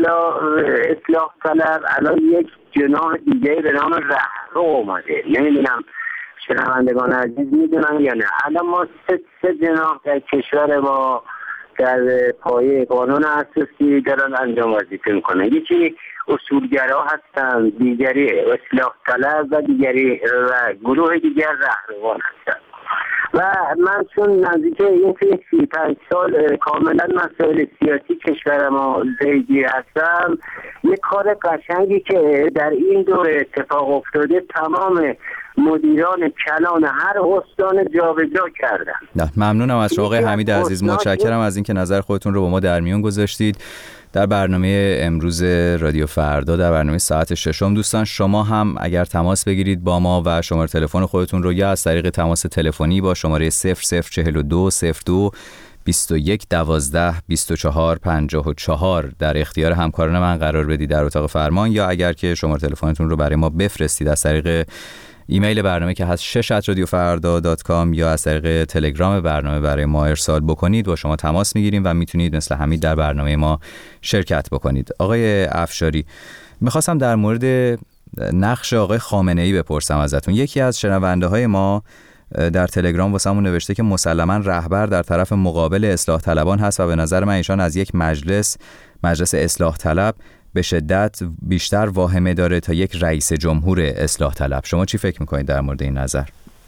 [SPEAKER 9] اصلاح طلب الان یک جناح دیگه به نام رهرو اومده. نمیدونم شنوندگان عزیز میدونن یا نه. الان ما 3 جناح در کشور ما در پایه قانون اساسی دارن انجام وظیفه میکنن. یکی اصولگرا هستن، دیگری اصلاح طلب و دیگری و گروه دیگر رهروان هستن. و من چون نزدیک این 35 سال کاملا مسائل سیاسی کشور ما پیگیر هستم، یک کار قشنگی که در این دوره اتفاق افتاده تمام مدیران کلان هر استان جابجا کردن.
[SPEAKER 5] ممنونم از شما آقای حمید عزیز، متشکرم از اینکه نظر خودتون رو با ما در میون گذاشتید در برنامه امروز رادیو فردا، در برنامه ساعت 6. دوستان شما هم اگر تماس بگیرید با ما و شماره تلفن خودتون رو یا از طریق تماس تلفنی با شماره 0042 02 21 12 24 54 در اختیار همکاران من قرار بدید در اتاق فرمان، یا اگر که شماره تلفنتون رو برای ما بفرستید از طریق ایمیل برنامه که هست 6@radiofarda.com یا از طریق تلگرام برنامه برای ما ارسال بکنید، با شما تماس میگیریم و میتونید مثل حمید در برنامه ما شرکت بکنید. آقای افشاری، میخواستم در مورد نقش آقای خامنه‌ای بپرسم ازتون. یکی از شنونده های ما در تلگرام واسمون نوشته که مسلماً رهبر در طرف مقابل اصلاح طلبان هست و به نظر من ایشان از یک مجلس اصلاح طلب به شدت بیشتر واهمه داره تا یک رئیس جمهور اصلاح طلب. شما چی فکر میکنید در مورد این نظر؟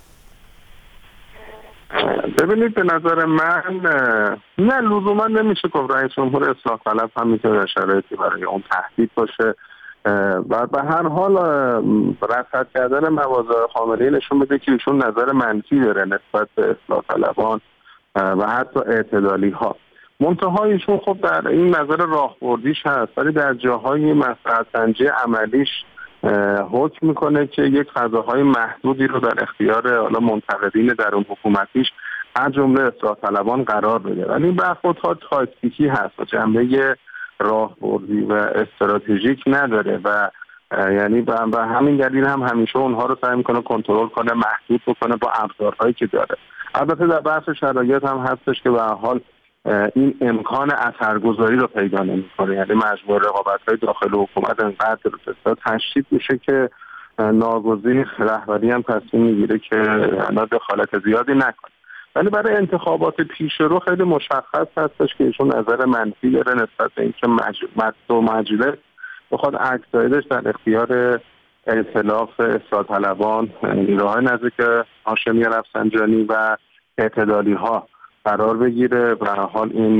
[SPEAKER 4] ببینید، به نظر من نه لزوما نمیشه گفت رئیس جمهور اصلاح طلب هم میتونه در شرایطی برای اون تهدید باشه و به هر حال رصد کردن مواضع خامنه‌ای نشون میده که ایشون نظر منفی داره نسبت به اصلاح طلبان و حتی اعتدالی ها. منتها ایشون خب در این نظر راهبردیش هست، ولی در جاهای مصلحت سنجی عملیش حکم میکنه که یک فضاهای محدودی رو در اختیار حالا منتقدین درون حکومتیش از جمله اصلاح طلبان قرار بده. ولی این برخوردها تاکتیکی هست و جنبه راهبردی و استراتژیک نداره و یعنی به همین دلیل هم همیشه اونها رو سعی میکنه کنترل کنه، محدود بکنه با ابزارهایی که داره. البته در بحث شرایط هم هستش که به هر حال این امکان اثرگذاری رو پیدا نمی‌کنه، یعنی مجموع رقابت‌های داخل حکومت انقدر تشدید میشه که ناگزیر رهبری هم تصمیم میگیره که دخالت زیادی نکنه. ولی برای انتخابات پیش رو خیلی مشخص هستش که ایشون نظر منفی داره نسبت به اینکه مجلس بخواد اکسایدش در اختیار ائتلاف اصلاح طلبان، نیروهای نزدیک هاشمی رفسنجانی و اعتدالی‌ها قرار بگیره. به هر حال این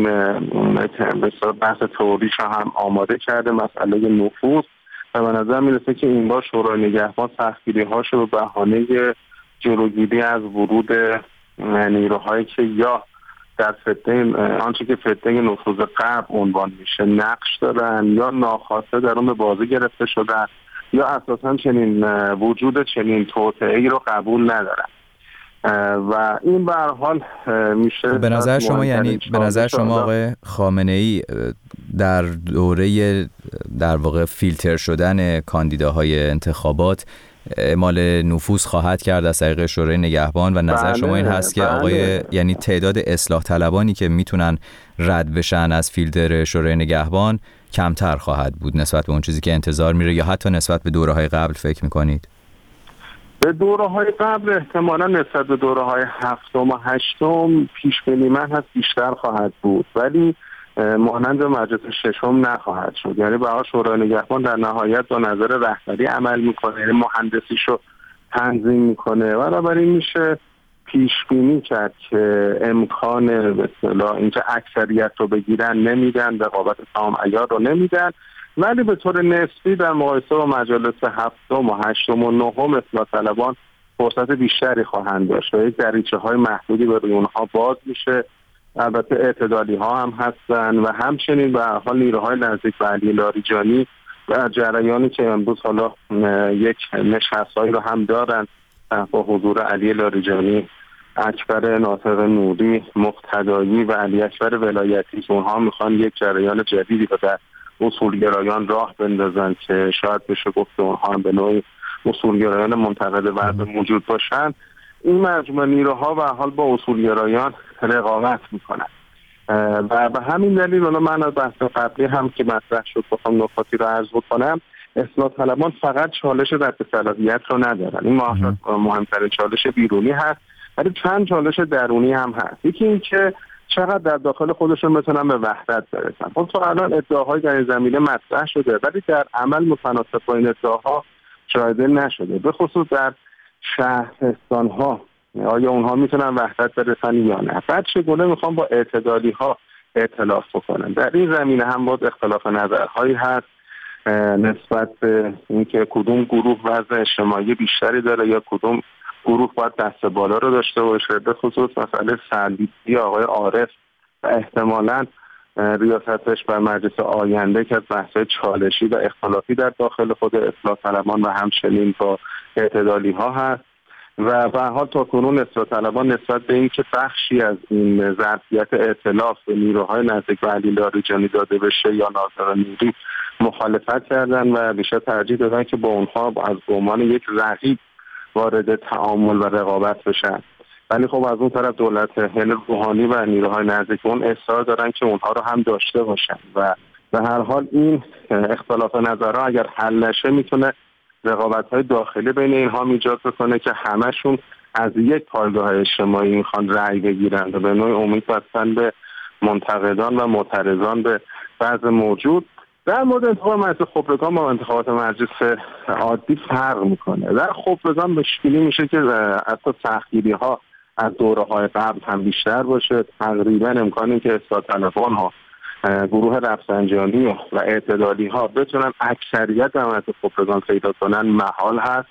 [SPEAKER 4] بحث تئوریش هم آماده کرده، مسئله نفوذ، و به نظر میرسه که این بار شورای نگهبان سختگیری‌هاش رو به بهانه جلوگیری از ورود نیروهایی که یا در فتنه آنچه که فتنه نفوذ غرب عنوان میشه نقش دارن یا ناخواسته در اون به بازی گرفته شدن یا اساساً چنین وجود چنین توطئه‌ای رو قبول ندارن و این به هر حال میشه.
[SPEAKER 5] به نظر شما یعنی به نظر شما آقای خامنه‌ای در دوره در واقع فیلتر شدن کاندیداهای انتخابات اعمال نفوذ خواهد کرد از طریق شورای نگهبان و نظر شما این هست که آقای یعنی تعداد اصلاح طلبانی که میتونن رد بشن از فیلتر شورای نگهبان کمتر خواهد بود نسبت به اون چیزی که انتظار میره یا حتی نسبت به دوره‌های قبل فکر میکنید؟
[SPEAKER 4] به دوره‌های قبل احتمالاً نسبت به دوره‌های هفتم و هشتم پیش بینی من هست بیشتر خواهد بود، ولی مانند مجلس ششم نخواهد شد. یعنی به شورای نگهبان در نهایت با نظر رهبری عمل میکنه، یعنی مهندسیشو تنظیم میکنه، بنابراین میشه پیش بینی کرد که امکان به اصطلاح اینکه اکثریت رو بگیرن نمیدن، رقابت تمام عیار رو نمیدن، ولی به طور نسبی در مقایسه با مجالس هفتم و هشتم و نهم اصلاح طلبان فرصت بیشتری خواهند داشت و یک دریچه‌های محدودی برای اونها باز میشه. البته اعتدالی ها هم هستن و همچنین به هر حال نیروهای نزدیک به علی لاریجانی و جریانی که امروز حالا یک نشست‌هایی رو هم دارن با حضور علی لاریجانی، اکبر ناطق نوری، مقتدایی و علی اکبر ولایتی که اونها میخوان یک جریان جدیدی رو در اصولگرایان راه بندازن که شاید بشه گفت اونها هم به نوعی اصولگرایان منتقد وضع موجود باشن. این مجموعه نیروها به حال با اصولگرایان رقابت میکنن و به همین دلیل من از بحث قبلی هم که مطرح شد بخوام نکاتی رو عرض بکنم، اصلاح طلبان فقط چالش رد صلاحیت رو ندارن، این مهمترین چالش بیرونی هست، ولی چند چالش درونی هم هست. یکی این که چقدر در داخل خودشون میتونن به وحدت برسن. خب تا الان ادعاهای در این زمینه مطرح شده ولی در عمل متناسب با این ادعاها شاهده نشده، به خصوص در شهرستان ها آیا اونها میتونن وحدت برسن یا نه. بعد چگونه میخوام با اعتدالی ها ائتلاف بکنن. در این زمینه هم باید اختلاف نظرهایی هست نسبت به اینکه کدوم گروه وضع اجتماعی بیشتری داره یا کدوم گروه باید دست بالا رو داشته باشه، به خصوص مسئله سرلیسی آقای عارف و احتمالاً ریاستش بر مجلس آینده که از بحث‌های چالشی و اختلافی در داخل خود اصلاح طلبان و همچنین با اعتدالی ها هست و به هر حال تاکنون اصلاح طلبان نسبت به این که بخشی از این ظرفیت ائتلاف به نیروهای نزدیک به علی لاریجانی داده بشه یا ناصر نوری مخالفت کردن و بیشتر ترجیح دادن که با اونها از عنوان یک رقیب وارد تعامل و رقابت بشن. ولی خب از اون طرف دولت روحانی و نیروهای نزدیک اون اصرار دارن که اونها رو هم داشته باشن و به هر حال این اختلاف نظرها اگر حل نشه میتونه رقابت‌های داخلی بین اینها ایجاد بکنه که همشون از یک پایگاه اجتماعی میخوان رأی بگیرن و به نوعی امید بستن به منتقدان و معترضان به وضع موجود. در مورد انتخاب مجلس خبرگان با انتخابات مجلس عادی فرق میکنه. در خبرگان بشکلی میشه که حتی سختگیری‌ها از دوره‌های قبل هم بیشتر باشه. تقریبا امکانی که اصلاح طلبان ها، گروه رفسنجانی و اعتدالی ها بتونن اکثریت در مجلس خبرگان پیدا کنن محال هست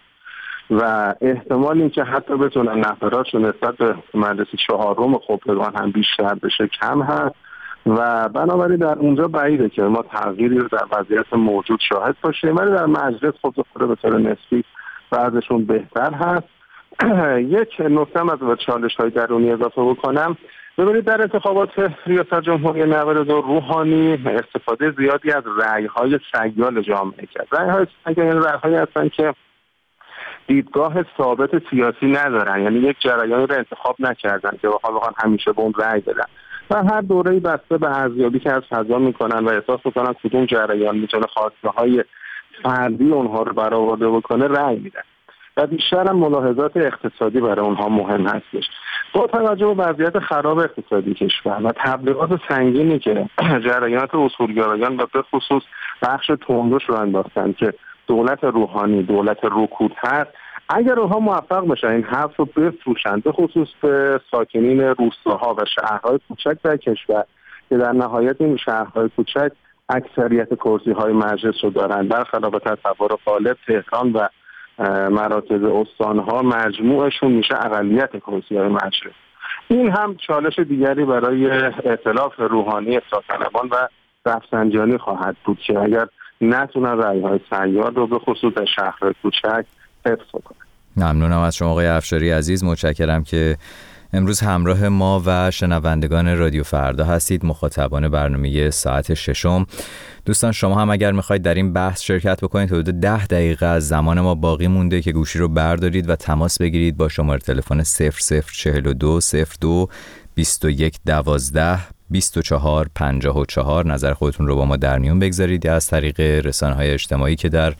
[SPEAKER 4] و احتمال این که حتی بتونن نفراتشون نسبت به مجلس چهارم خبرگان هم بیشتر بشه کم هست و بنابراین در اونجا بعیده که ما تغییری رو در وضعیت موجود شاهد باشیم، ولی در مجلس خود به طور نسبی بعضشون بهتر هست. یک نکته از چالش‌های درونی اضافه بکنم. ببینید در انتخابات ریاست جمهوری نوروز روحانی استفاده زیادی از رأی‌های سیال جامعه کرد. رأی‌های سیال رأی‌هایی هستن که دیدگاه ثابت سیاسی ندارن، یعنی یک جریانی رو انتخاب نکردن که بخوان همیشه به اون رأی بدن و هر دوره‌ای بسته به ارزیابی که از فضا میکنن و احساس میکنن کدوم جریان میتونه خواسته‌های فردی اونها رو برآورده بکنه رأی میدن و بیشتر هم ملاحظات اقتصادی برای اونها مهم هستش. با توجه به وضعیت خراب اقتصادی کشور و تبلیغات سنگینی که جریانات اصولگرایان و به خصوص بخش تندروش رو انداختن که دولت روحانی دولت رکود هست، اگر اونها موفق بشن این حرف رو بفروشن، به خصوص به ساکنین روستاها و شهرهای کوچک در کشور که در نهایت این شهرهای کوچک اکثریت کرسی‌های مجلس رو دارن، برخلاف تصور غالب تهران و مراکز استانها مجموعشون میشه اقلیت کرسی‌های مجلس. این هم چالش دیگری برای ائتلاف روحانی اصلاح طلبان و رفسنجانی خواهد بود که اگر نتونن رأی‌های سیال رو به خصوص در شهرهای کوچک حفظ کنن.
[SPEAKER 5] ممنونم از شما آقای افشاری عزیز، متشکرم که امروز همراه ما و شنوندگان رادیو فردا هستید، مخاطبان برنامه ساعت ششم. دوستان شما هم اگر میخواید در این بحث شرکت بکنید، حدود 10 دقیقه از زمان ما باقی مونده که گوشی رو بردارید و تماس بگیرید با شماره تلفن 0042 02 21 12 24 54. نظر خودتون رو با ما در میون بگذارید یا از طریق رسانه‌های اجتماعی که در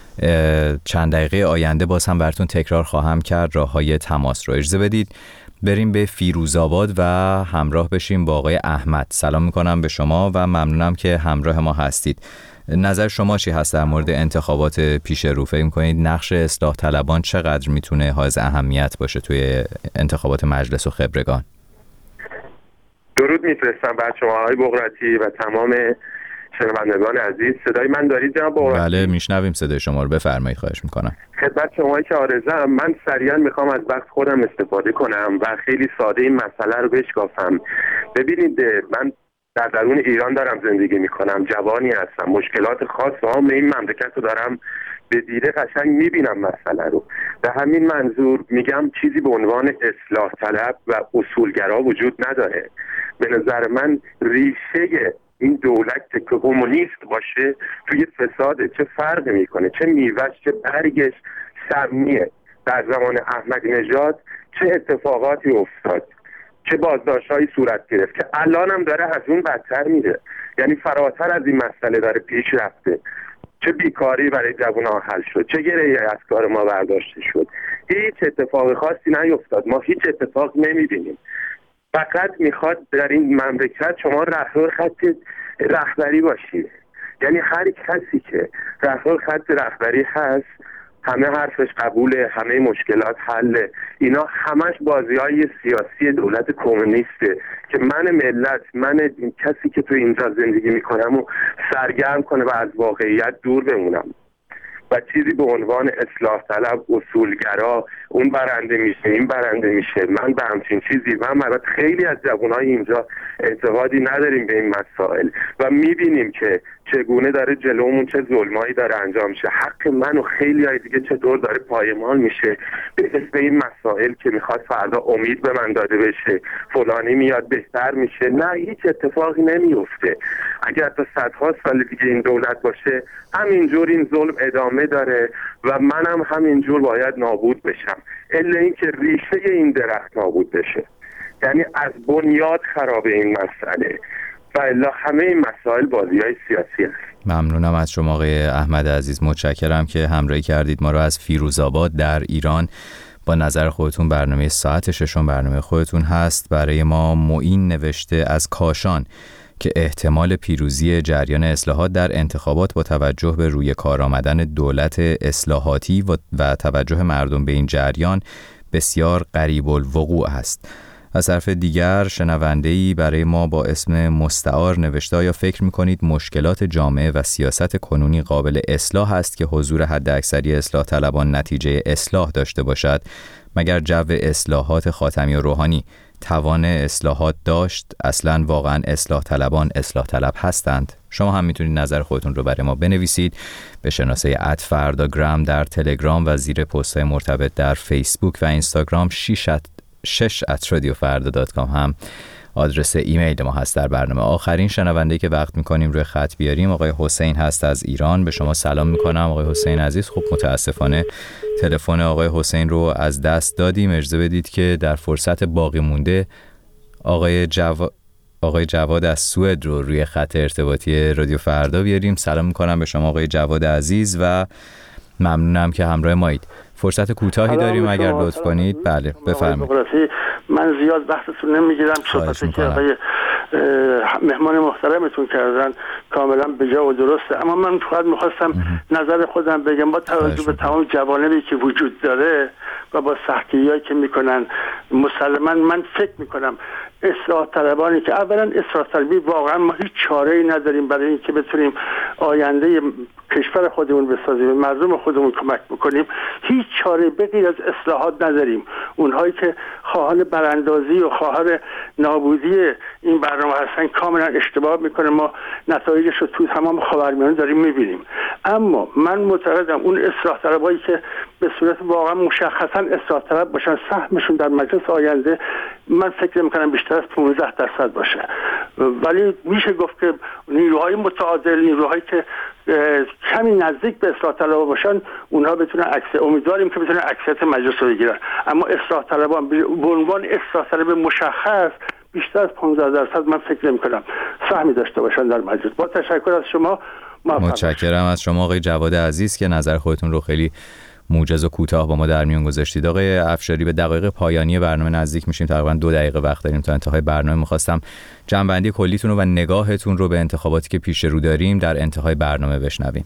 [SPEAKER 5] چند دقیقه آینده باز هم براتون تکرار خواهم کرد راه‌های تماس رو. اجازه بدید بریم به فیروزآباد و همراه بشیم با آقای احمد. سلام میکنم به شما و ممنونم که همراه ما هستید. نظر شما چی هست در مورد انتخابات پیش رو؟ فکر می‌کنید نقش اصلاح طلبان چقدر میتونه حائز اهمیت باشه توی انتخابات مجلس و خبرگان؟
[SPEAKER 10] درود میفرستم بر شما آقای بقراتی و تمام شنوندگان عزیز. صدای من دارید جناب بقراتی؟
[SPEAKER 5] بله میشنویم صدای شما رو، بفرمایید. خواهش میکنم.
[SPEAKER 10] خدمت شما که آرزم، من سریعا میخوام از وقت خودم استفاده کنم و خیلی ساده این مسئله رو بشکافم. ببینید من در درون ایران دارم زندگی میکنم، جوانی هستم، مشکلات خاص و عام این مملکت رو دارم به دیده قشنگ میبینم مسئله رو. به همین منظور میگم چیزی به عنوان اصلاح طلب و اصولگرا وجود نداره. به نظر من ریشه این دولت که کمونیست باشه توی فساد چه فرق میکنه، چه میوهش چه برگش سمیه. در زمان احمدی نژاد چه اتفاقاتی افتاد، چه بازداشت‌هایی صورت گرفت که الان هم داره از اون بدتر میره، یعنی فراتر از این مسئله داره پیش رفته. چه بیکاری برای جوان‌ها حل شد، چه گره‌ای از کار ما برداشته شد. هیچ اتفاق خاصی نیفتاد، ما هیچ اتفاق نمیبینیم. فقط میخواد در این مملکت شما رهرو خط رهبری باشید، یعنی هر کسی که رهرو خط رهبری هست همه حرفش قبوله، همه مشکلات حله. اینا همش بازی‌های سیاسی دولت کمونیسته که من ملت، من این کسی که تو اینجا زندگی میکنم و سرگرم کنه و از واقعیت دور بمونم و چیزی به عنوان اصلاح طلب، اصولگرا، اون برنده میشه این برنده میشه، من به همچین چیزی و البته خیلی از جوانای اینجا اعتقادی نداریم به این مسائل و میبینیم که چگونه داره جلومون چه ظلمایی داره انجام میشه. حق من و خیلی های دیگه چطور داره پایمال میشه به این مسائل که میخواد فردا امید به من داده بشه، فلانی میاد بهتر میشه. نه، هیچ اتفاقی نمیفته. اگر تا صدها سال دیگه این دولت باشه همینجور این ظلم ادامه داره و منم همینجور باید نابود بشم، الا اینکه ریشه این درخت نابود بشه، یعنی از بنیاد خراب این مسئله و الا همه این مسائل بازی‌های سیاسی است.
[SPEAKER 5] ممنونم از شما آقای احمد عزیز، متشکرم که همراهی کردید ما رو از فیروزآباد در ایران. با نظر خودتون برنامه ساعت ششم برنامه خودتون هست. برای ما معین نوشته از کاشان که احتمال پیروزی جریان اصلاحات در انتخابات با توجه به روی کار آمدن دولت اصلاحاتی و توجه مردم به این جریان بسیار قریب الوقوع است. از طرف دیگر شنونده‌ای برای ما با اسم مستعار نوشته آیا فکر می‌کنید مشکلات جامعه و سیاست کنونی قابل اصلاح است که حضور حداکثری اصلاح طلبان نتیجه اصلاح داشته باشد؟ مگر جو اصلاحات خاتمی و روحانی توان اصلاحات داشت؟ اصلا واقعا اصلاح طلبان اصلاح طلب هستند؟ شما هم میتونید نظر خودتون رو برای ما بنویسید به شناسه @فرداگرام در تلگرام و زیر پست‌های مرتبط در فیسبوک و اینستاگرام. 6@radiofarda.com هم آدرس ایمیل ما هست در برنامه. آخرین شنونده‌ای که وقت می‌کنیم روی خط بیاریم آقای حسین هست از ایران. به شما سلام می‌کنم آقای حسین عزیز. خب متاسفانه تلفن آقای حسین رو از دست دادیم. اجازه بدید که در فرصت باقی مونده آقای جواد از سوئد رو روی خط ارتباطی رادیو فردا بیاریم. سلام می‌کنم به شما آقای جواد عزیز و ممنونم که همراه مایید. فرصت کوتاهی داریم اگر لطف کنید. بله بفرمایید.
[SPEAKER 11] من زیاد وقتتون نمیگیرم. صحبتی که آقای مهمان محترمتون کردن کاملا بجا و درسته، اما من فقط میخواستم نظر خودم بگم. با توجه به تمام جوانبی که وجود داره و با سختی‌هایی که میکنن، مسلماً من فکر میکنم اصلاح طلبانی که اولا اصلاح طلبی واقعا ما هیچ چاره‌ای نداریم برای اینکه بتونیم آینده کشور خودمون بسازیم، مردم خودمون کمک بکنیم. هیچ چاره بغیر از اصلاحات نداریم. اونهایی که خواهان براندازی و خواهان نابودی این برنامه هستن کاملا اشتباه میکنه. ما نتایجش رو تو تمام خاورمیانه داریم میبینیم. اما من معتقدم اون اصلاح طلبایی که به صورت واقعا مشخصا اصلاح طلب باشن، سهمشون در مجلس آینده من فکر میکنم بیشتر از 15% باشه. ولی میشه گفت که نیروهای متعادل، نیروهایی که کمی نزدیک به اصلاح طلب باشن، اونها بتونن امیدواریم که بتونن اکثریت مجلس رو بگیرن. اما اصلاح طلبان به عنوان اصلاح طلب مشخص بیشتر از 15% من فکر نمی‌کنم سهمی داشته باشن در مجلس. با تشکر از شما.
[SPEAKER 5] متشکرم از شما آقای جواد عزیز که نظر خودتون رو خیلی موجز و کوتاه با ما در میون گذاشتید. آقای افشاری به دقایق پایانی برنامه نزدیک میشیم، تقریبا 2 دقیقه وقت داریم تا انتهای برنامه. می‌خواستم جنبندی کلیتون رو و نگاهتون رو به انتخاباتی که پیش رو داریم در انتهای برنامه بشنویم.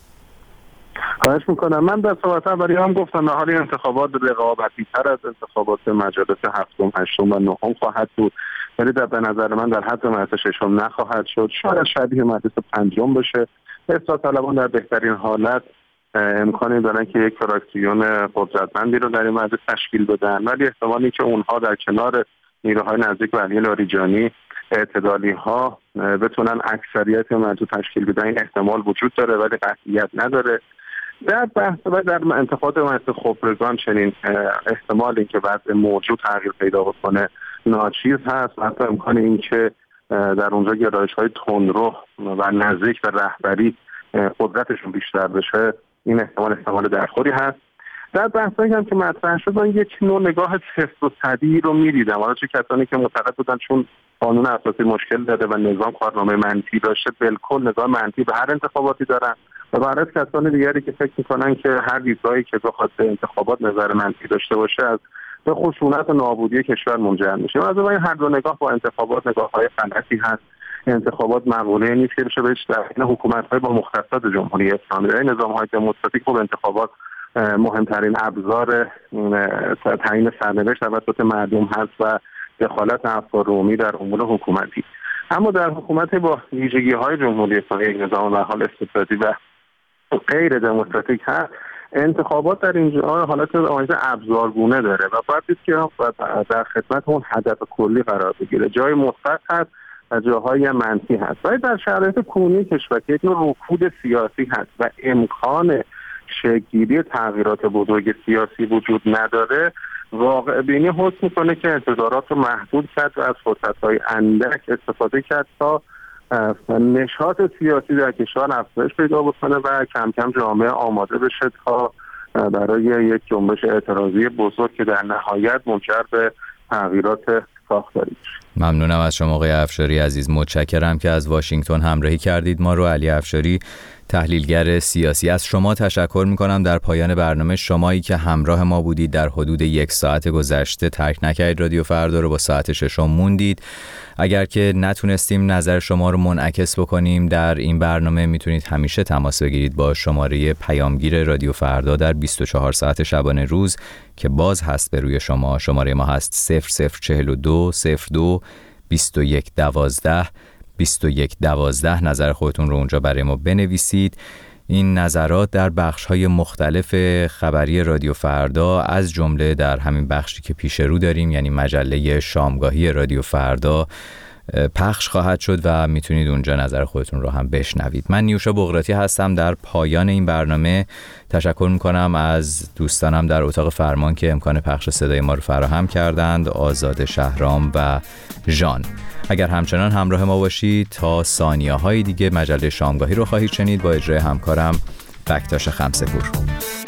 [SPEAKER 4] خواهش میکنم. من در صحبت اولی هم گفتم در حال انتخابات رقابتی تر از انتخابات مجالس 7م، 8م و 9م خواهد بود، ولی به نظر من در حد مجلس 6م نخواهد شد. شاید شبیه مجلس 5م بشه. اصلاح طلبان در بهترین حالت امکانی دارن که یک فراکسیون قدرتمندی رو در این مجلس تشکیل بدن، ولی احتمالی که اونها در کنار نیروهای نزدیک به علی لاریجانی، اعتدالی ها بتونن اکثریت مجلس تشکیل بدن، این احتمال وجود داره ولی قطعیت نداره. در بحث و در انتخابات مجلس خبرگان چنین احتمالی که وضع موجود تغییر پیدا بکنه ناچیز هست و حتی امکان این که در اونجا گرایش‌های تندرو و نزدیک به رهبری قدرتشون بیشتر بشه، این احتمال درخوری هست. در بحثایی هم که مطرح شد من یک نوع نگاه صفر و صدی رو می‌دیدم. حالا چه کسانی که معتقد بودن چون قانون اساسی مشکل داده و نظام کارنامه منفی داشته بالکل نگاه منفی به هر انتخاباتی دارن، و برعکس کسان دیگری که فکر می‌کنن که هر دیدگاهی که بخواد به انتخابات نظر منفی داشته باشه از به خشونت و نابودی کشور منجر میشه. از این هر دو نگاه با انتخابات نگاه‌های غلطی هست. انتخابات مقوله نیست که بشه بهش در این حکومت‌های با مختصات جمهوری اسلامی در نظام‌های دموکراتیک و انتخابات مهمترین ابزار تعیین سرنوشت توسط مردم هست و دخالت افکار عمومی در امور حکومتی. اما در حکومت با ویژگی‌های جمهوری اسلامی، یک نظام به حال استبدادی و غیر دموکراتیک هست، انتخابات در اینجا حالت آمیز ابزارگونه داره و باید دید که در خدمت اون هدف کلی قرار بگیره. جای مثبت هست و جاهای منفی هست. ولی در شرایط کنونی کشور که یک نوع رکود سیاسی هست و امکان شکل‌گیری تغییرات بزرگ سیاسی وجود نداره، واقع بینی حس میکنه که انتظارات رو محدود کرد و از فرصت‌های اندک استفاده کرد تا نشاط سیاسی در کشور افزایش پیدا بکنه و کم کم جامعه آماده بشه تا برای یک جنبش اعتراضی بزرگ که در نهایت منجر به تغییرات ساختاری بشه.
[SPEAKER 5] ممنونم از شما آقای افشاری عزیز. متشکرم که از واشنگتن همراهی کردید ما رو. علی افشاری، تحلیلگر سیاسی، از شما تشکر میکنم. در پایان برنامه شمایی که همراه ما بودید در حدود 1 ساعت گذشته، ترک نکردید رادیو فردا رو، با ساعت 6 موندید. اگر که نتونستیم نظر شما رو منعکس بکنیم در این برنامه، میتونید همیشه تماس بگیرید با شماره پیامگیر رادیو فردا در 24 ساعت شبانه روز که باز هست به روی شما. شماره ما هست 0042 02 2112 2112. نظر خودتون رو اونجا برای ما بنویسید. این نظرات در بخش‌های مختلف خبری رادیو فردا از جمله در همین بخشی که پیش رو داریم، یعنی مجله شامگاهی رادیو فردا، پخش خواهد شد و میتونید اونجا نظر خودتون رو هم بشنوید. من نیوشا بغراتی هستم. در پایان این برنامه تشکر میکنم از دوستانم در اتاق فرمان که امکان پخش صدای ما رو فراهم کردند، آزاد شهرام و ژان. اگر همچنان همراه ما باشید تا ثانیه‌های دیگه مجله شامگاهی رو خواهید شنید با اجرای همکارم بکتاش خمسه‌پور.